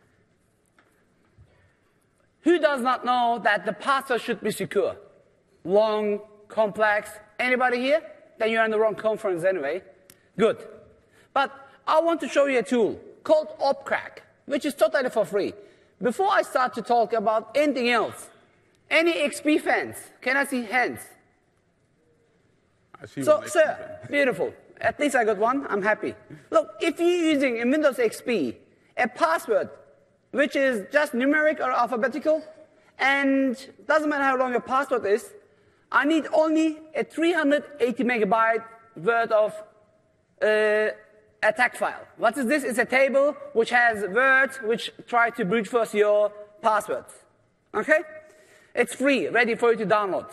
Who does not know that the password should be secure? Long, complex. Anybody here? Then you're in the wrong conference anyway. Good. But I want to show you a tool called Opcrack, which is totally for free. Before I start to talk about anything else, any XP fans? Can I see hands? I see So, one sir, beautiful. At least I got one. I'm happy. Look, if you're using in Windows XP a password which is just numeric or alphabetical, and doesn't matter how long your password is, I need only a 380 megabyte worth of attack file. What is this? It's a table which has words which try to brute force your passwords. Okay? It's free, ready for you to download.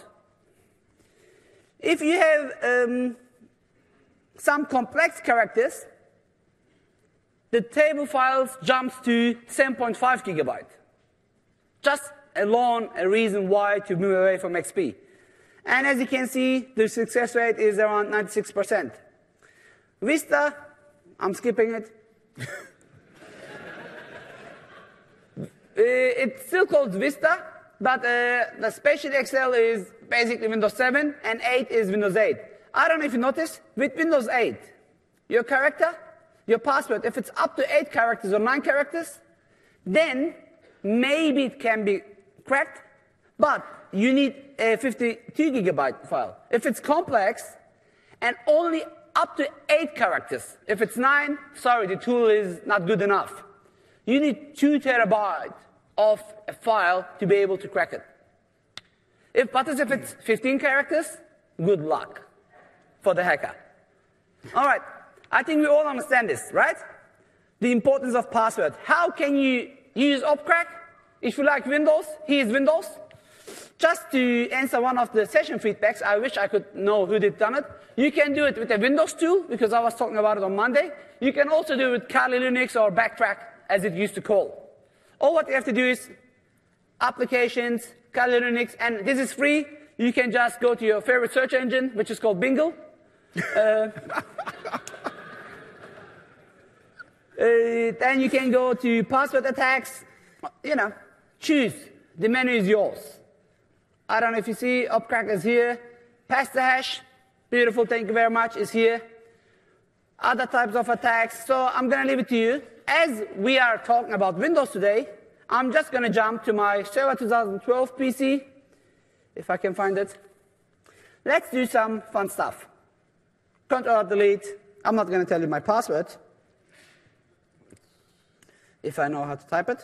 If you have some complex characters, the table files jumps to 7.5 gigabyte. Just alone a reason why to move away from XP. And as you can see, the success rate is around 96%. Vista, I'm skipping it. It's still called Vista, but the Spatial Excel is basically Windows 7, and 8 is Windows 8. I don't know if you noticed, with Windows 8, your character, your password, if it's up to 8 characters or 9 characters, then maybe it can be cracked, but you need a 52 gigabyte file. If it's complex, and only up to 8 characters, if it's 9, sorry, the tool is not good enough. You need 2 terabytes of a file to be able to crack it. But if it's 15 characters, good luck for the hacker. All right, I think we all understand this, right? The importance of password. How can you use Opcrack? If you like Windows, here's Windows. Just to answer one of the session feedbacks, I wish I could know who did done it. You can do it with a Windows tool, because I was talking about it on Monday. You can also do it with Kali Linux or Backtrack, as it used to call. All what you have to do is applications, Kali Linux, and this is free. You can just go to your favorite search engine, which is called Bingle. Then you can go to password attacks. Choose. The menu is yours. I don't know if you see, Opcrack is here. Pass the hash. Beautiful, thank you very much, is here. Other types of attacks. So I'm going to leave it to you. As we are talking about Windows today, I'm just going to jump to my Server 2012 PC, if I can find it. Let's do some fun stuff. Ctrl-Delete. I'm not going to tell you my password, if I know how to type it.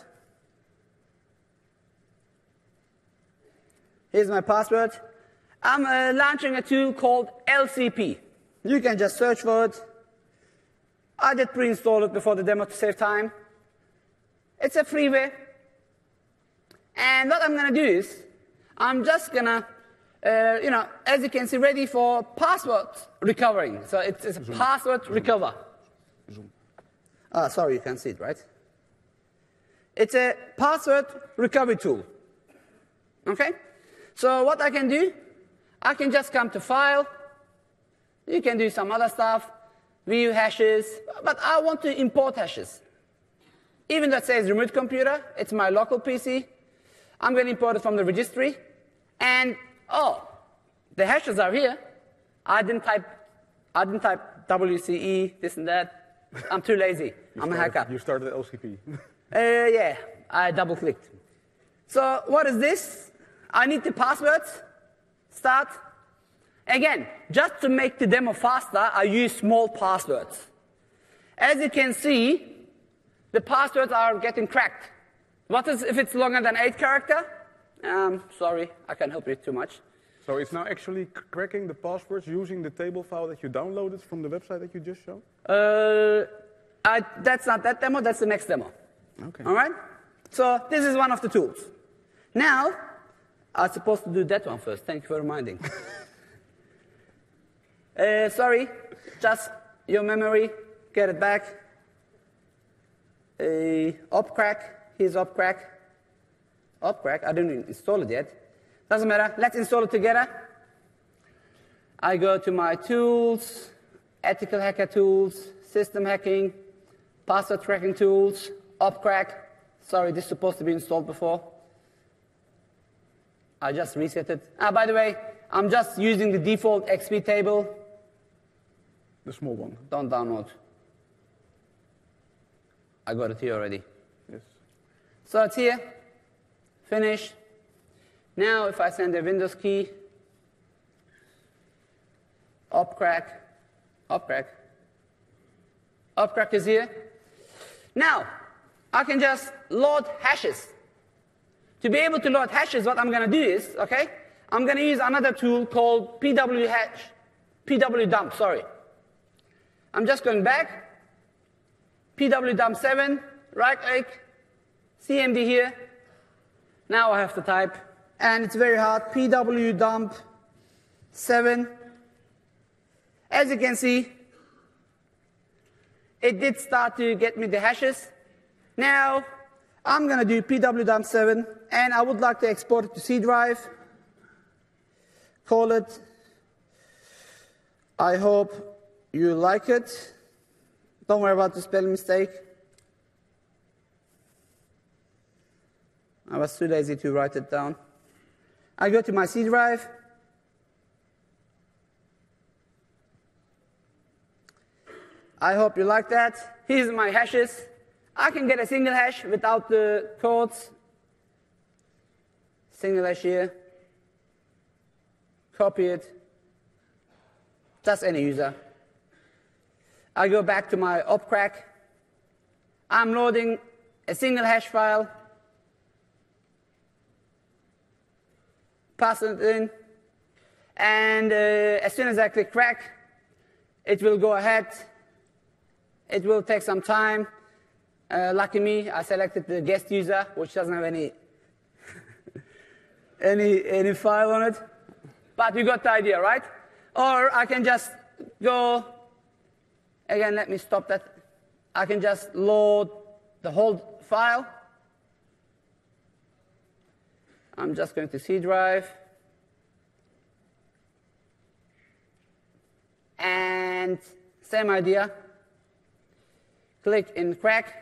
Here's my password. I'm launching a tool called LCP. You can just search for it. I did pre-install it before the demo to save time. It's a freeware. And what I'm going to do is, I'm just going to, as you can see, ready for password recovering. So it's a password recover. Sorry, you can't see it, right? It's a password recovery tool. Okay? So what I can do, I can just come to File. You can do some other stuff, view hashes, but I want to import hashes. Even though it says remote computer, it's my local PC. I'm going to import it from the registry. And, the hashes are here. I didn't type WCE, this and that. I'm too lazy. I'm a hacker. You started LCP. Yeah, I double-clicked. So what is this? I need the passwords. Start. Again, just to make the demo faster, I use small passwords. As you can see, the passwords are getting cracked. What is if it's longer than 8 characters? Sorry, I can't help you too much. So it's now actually cracking the passwords using the table file that you downloaded from the website that you just showed? That's not that demo, that's the next demo. Okay. All right? So this is one of the tools. Now, I was supposed to do that one first. Thank you for reminding. Sorry, just your memory. Get it back. Opcrack. Here's Opcrack. Opcrack, I didn't install it yet. Doesn't matter. Let's install it together. I go to my tools, ethical hacker tools, system hacking, password tracking tools, Opcrack. Sorry, this is supposed to be installed before. I just reset it. By the way, I'm just using the default XP table. The small one. Don't download. I got it here already. Yes. So it's here. Finish. Now if I send a Windows key, Opcrack is here. Now, I can just load hashes. To be able to load hashes, what I'm going to do is, okay, I'm going to use another tool called pwdump, sorry. I'm just going back, pwdump7, right-click, CMD here. Now I have to type, and it's very hard, pwdump7. As you can see, it did start to get me the hashes. Now, I'm going to do pwdump7, and I would like to export it to C drive. Call it, I hope you like it. Don't worry about the spelling mistake. I was too lazy to write it down. I go to my C drive. I hope you like that. Here's my hashes. I can get a single hash without the codes. Single hash here. Copy it. Just any user. I go back to my Opcrack. I'm loading a single hash file. Pass it in. And as soon as I click crack, it will go ahead. It will take some time. Lucky me, I selected the guest user, which doesn't have any any file on it. But you got the idea, right? Or I can just go, again, let me stop that. I can just load the whole file. I'm just going to C drive. And same idea. Click in crack.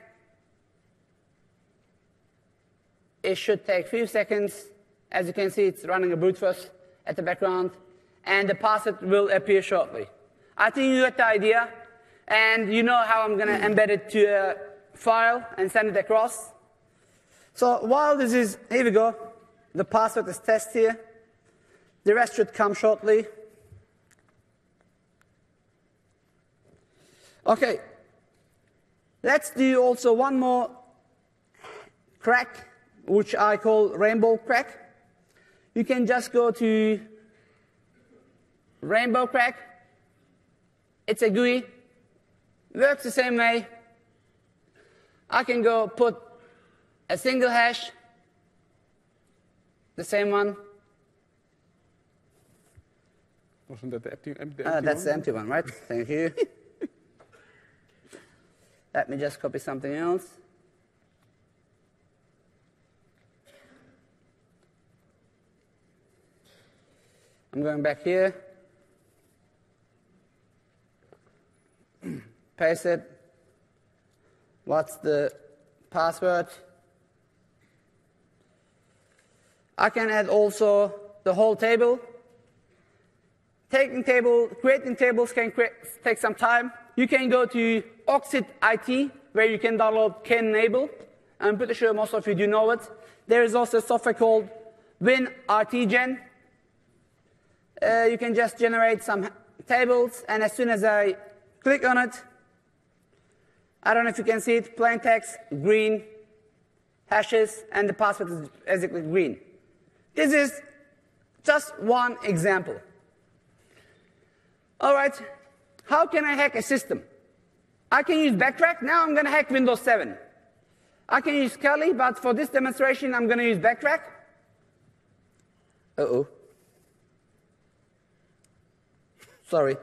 It should take a few seconds. As you can see, it's running a brute force at the background. And the password will appear shortly. I think you got the idea. And you know how I'm going to embed it to a file and send it across. So while this is, here we go. The password is test here. The rest should come shortly. Okay. Let's do also one more crack, which I call rainbow crack. You can just go to rainbow crack. It's a GUI. Works the same way. I can go put a single hash, the same one. Wasn't that the empty That's one? the empty one, right? Thank you. Let me just copy something else. I'm going back here. Paste it. What's the password? I can add also the whole table. creating tables can take some time. You can go to Oxid IT, where you can download Kdenable. I'm pretty sure most of you do know it. There is also a software called WinRTGen. You can just generate some tables, and as soon as I click on it, I don't know if you can see it, plain text, green, hashes, and the password is basically green. This is just one example. All right, how can I hack a system? I can use Backtrack. Now I'm going to hack Windows 7. I can use Kali, but for this demonstration, I'm going to use Backtrack. Uh-oh. Sorry.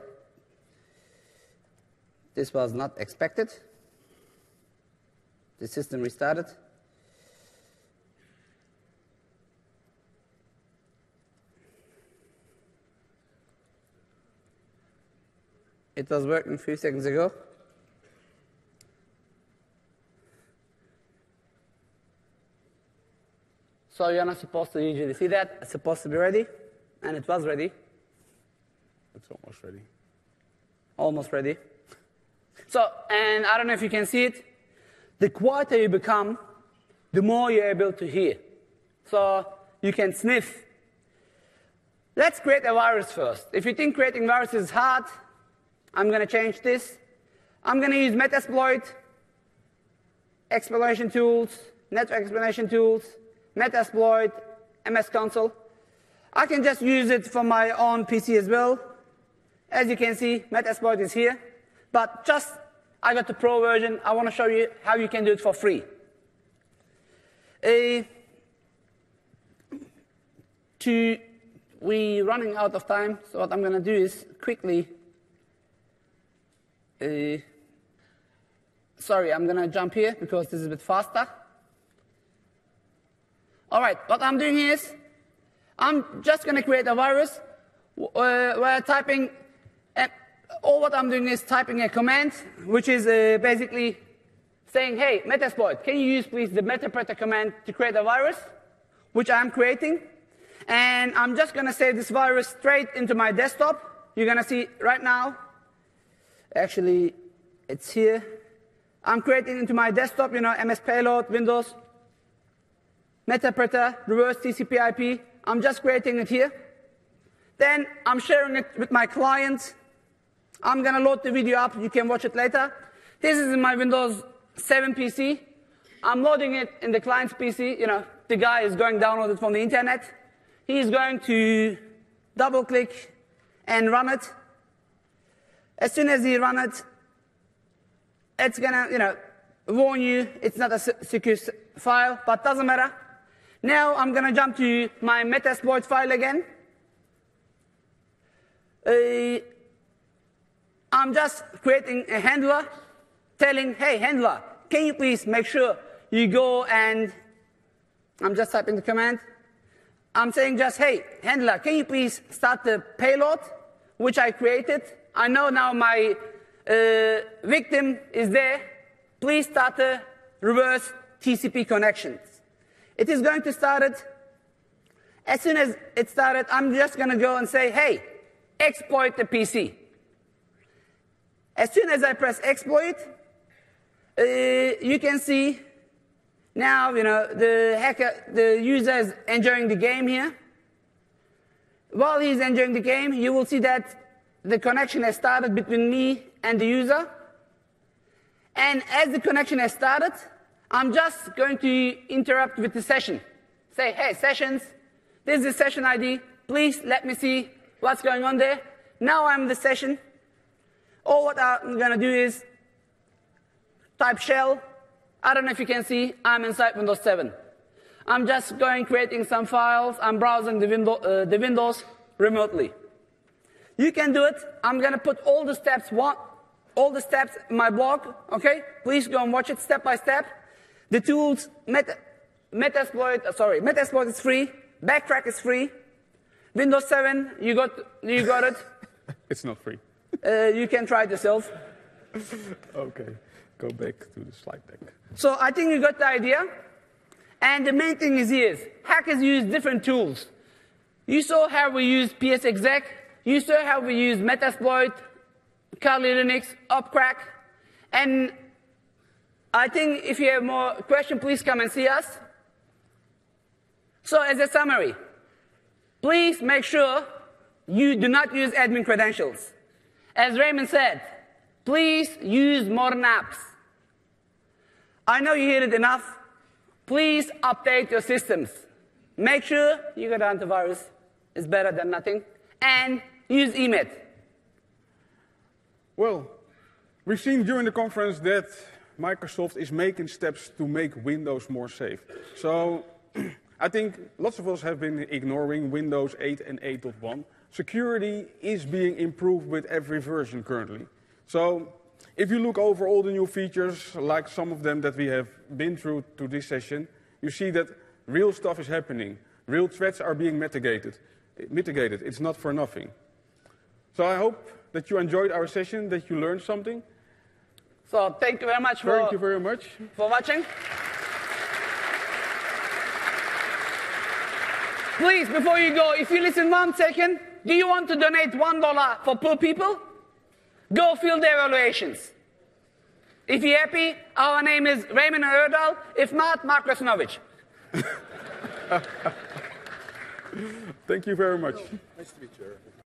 This was not expected. The system restarted. It was working a few seconds ago. So you're not supposed to usually see that. It's supposed to be ready, and it was ready. It's almost ready. Almost ready. So, and I don't know if you can see it. The quieter you become, the more you're able to hear. So you can sniff. Let's create a virus first. If you think creating viruses is hard, I'm going to change this. I'm going to use Metasploit, exploration tools, network explanation tools, Metasploit, MS Console. I can just use it for my own PC as well. As you can see, Metasploit is here. But just, I got the pro version. I want to show you how you can do it for free. We're running out of time, so what I'm going to do is quickly. Sorry, I'm going to jump here because this is a bit faster. All right, what I'm doing here is I'm just going to create a virus where typing. All what I'm doing is typing a command, which is basically saying, hey, Metasploit, can you use, please, the Metapreter command to create a virus, which I'm creating. And I'm just going to save this virus straight into my desktop. You're going to see right now. Actually, it's here. I'm creating into my desktop, MS Payload, Windows, Metapreter, reverse TCP/IP. I'm just creating it here. Then I'm sharing it with my client. I'm going to load the video up. You can watch it later. This is in my Windows 7 PC. I'm loading it in the client's PC. The guy is going to download it from the internet. He's going to double-click and run it. As soon as he runs it, it's going to, warn you it's not a secure file, but doesn't matter. Now I'm going to jump to my Metasploit file again. I'm just creating a handler, telling, hey, handler, can you please make sure you go and, I'm just typing the command. I'm saying just, hey, handler, can you please start the payload, which I created. I know now my victim is there. Please start the reverse TCP connections. It is going to start it. As soon as it started, I'm just going to go and say, hey, exploit the PC. As soon as I press exploit, you can see now, the user is enjoying the game here. While he's enjoying the game, you will see that the connection has started between me and the user. And as the connection has started, I'm just going to interrupt with the session. Say, hey, sessions, this is the session ID. Please let me see what's going on there. Now I'm in the session. All what I'm going to do is type shell. I don't know if you can see, I'm inside Windows 7. I'm just creating some files. I'm browsing the Windows remotely. You can do it. I'm going to put all the steps in my blog. Okay? Please go and watch it step by step. The tools, Metasploit is free. Backtrack is free. Windows 7, you got it. It's not free. You can try it yourself. Okay, go back to the slide deck. So I think you got the idea. And the main thing is hackers use different tools. You saw how we use PSExec. you still have used Metasploit, Kali Linux, Opcrack, and I think if you have more questions, please come and see us. So as a summary, please make sure you do not use admin credentials. As Raymond said, please use modern apps. I know you hear it enough. Please update your systems. Make sure you got antivirus. It's better than nothing. And use EMET. Well, we've seen during the conference that Microsoft is making steps to make Windows more safe. So I think lots of us have been ignoring Windows 8 and 8.1. Security is being improved with every version currently. So if you look over all the new features, like some of them that we have been through to this session, you see that real stuff is happening. Real threats are being mitigated. It's not for nothing. So I hope that you enjoyed our session, that you learned something. So thank you very much for watching. Please, before you go, if you listen 1 second, do you want to donate $1 for poor people? Go fill the evaluations. If you're happy, our name is Raymond Erdal. If not, Mark Resnovich. Thank you very much. Nice to meet you.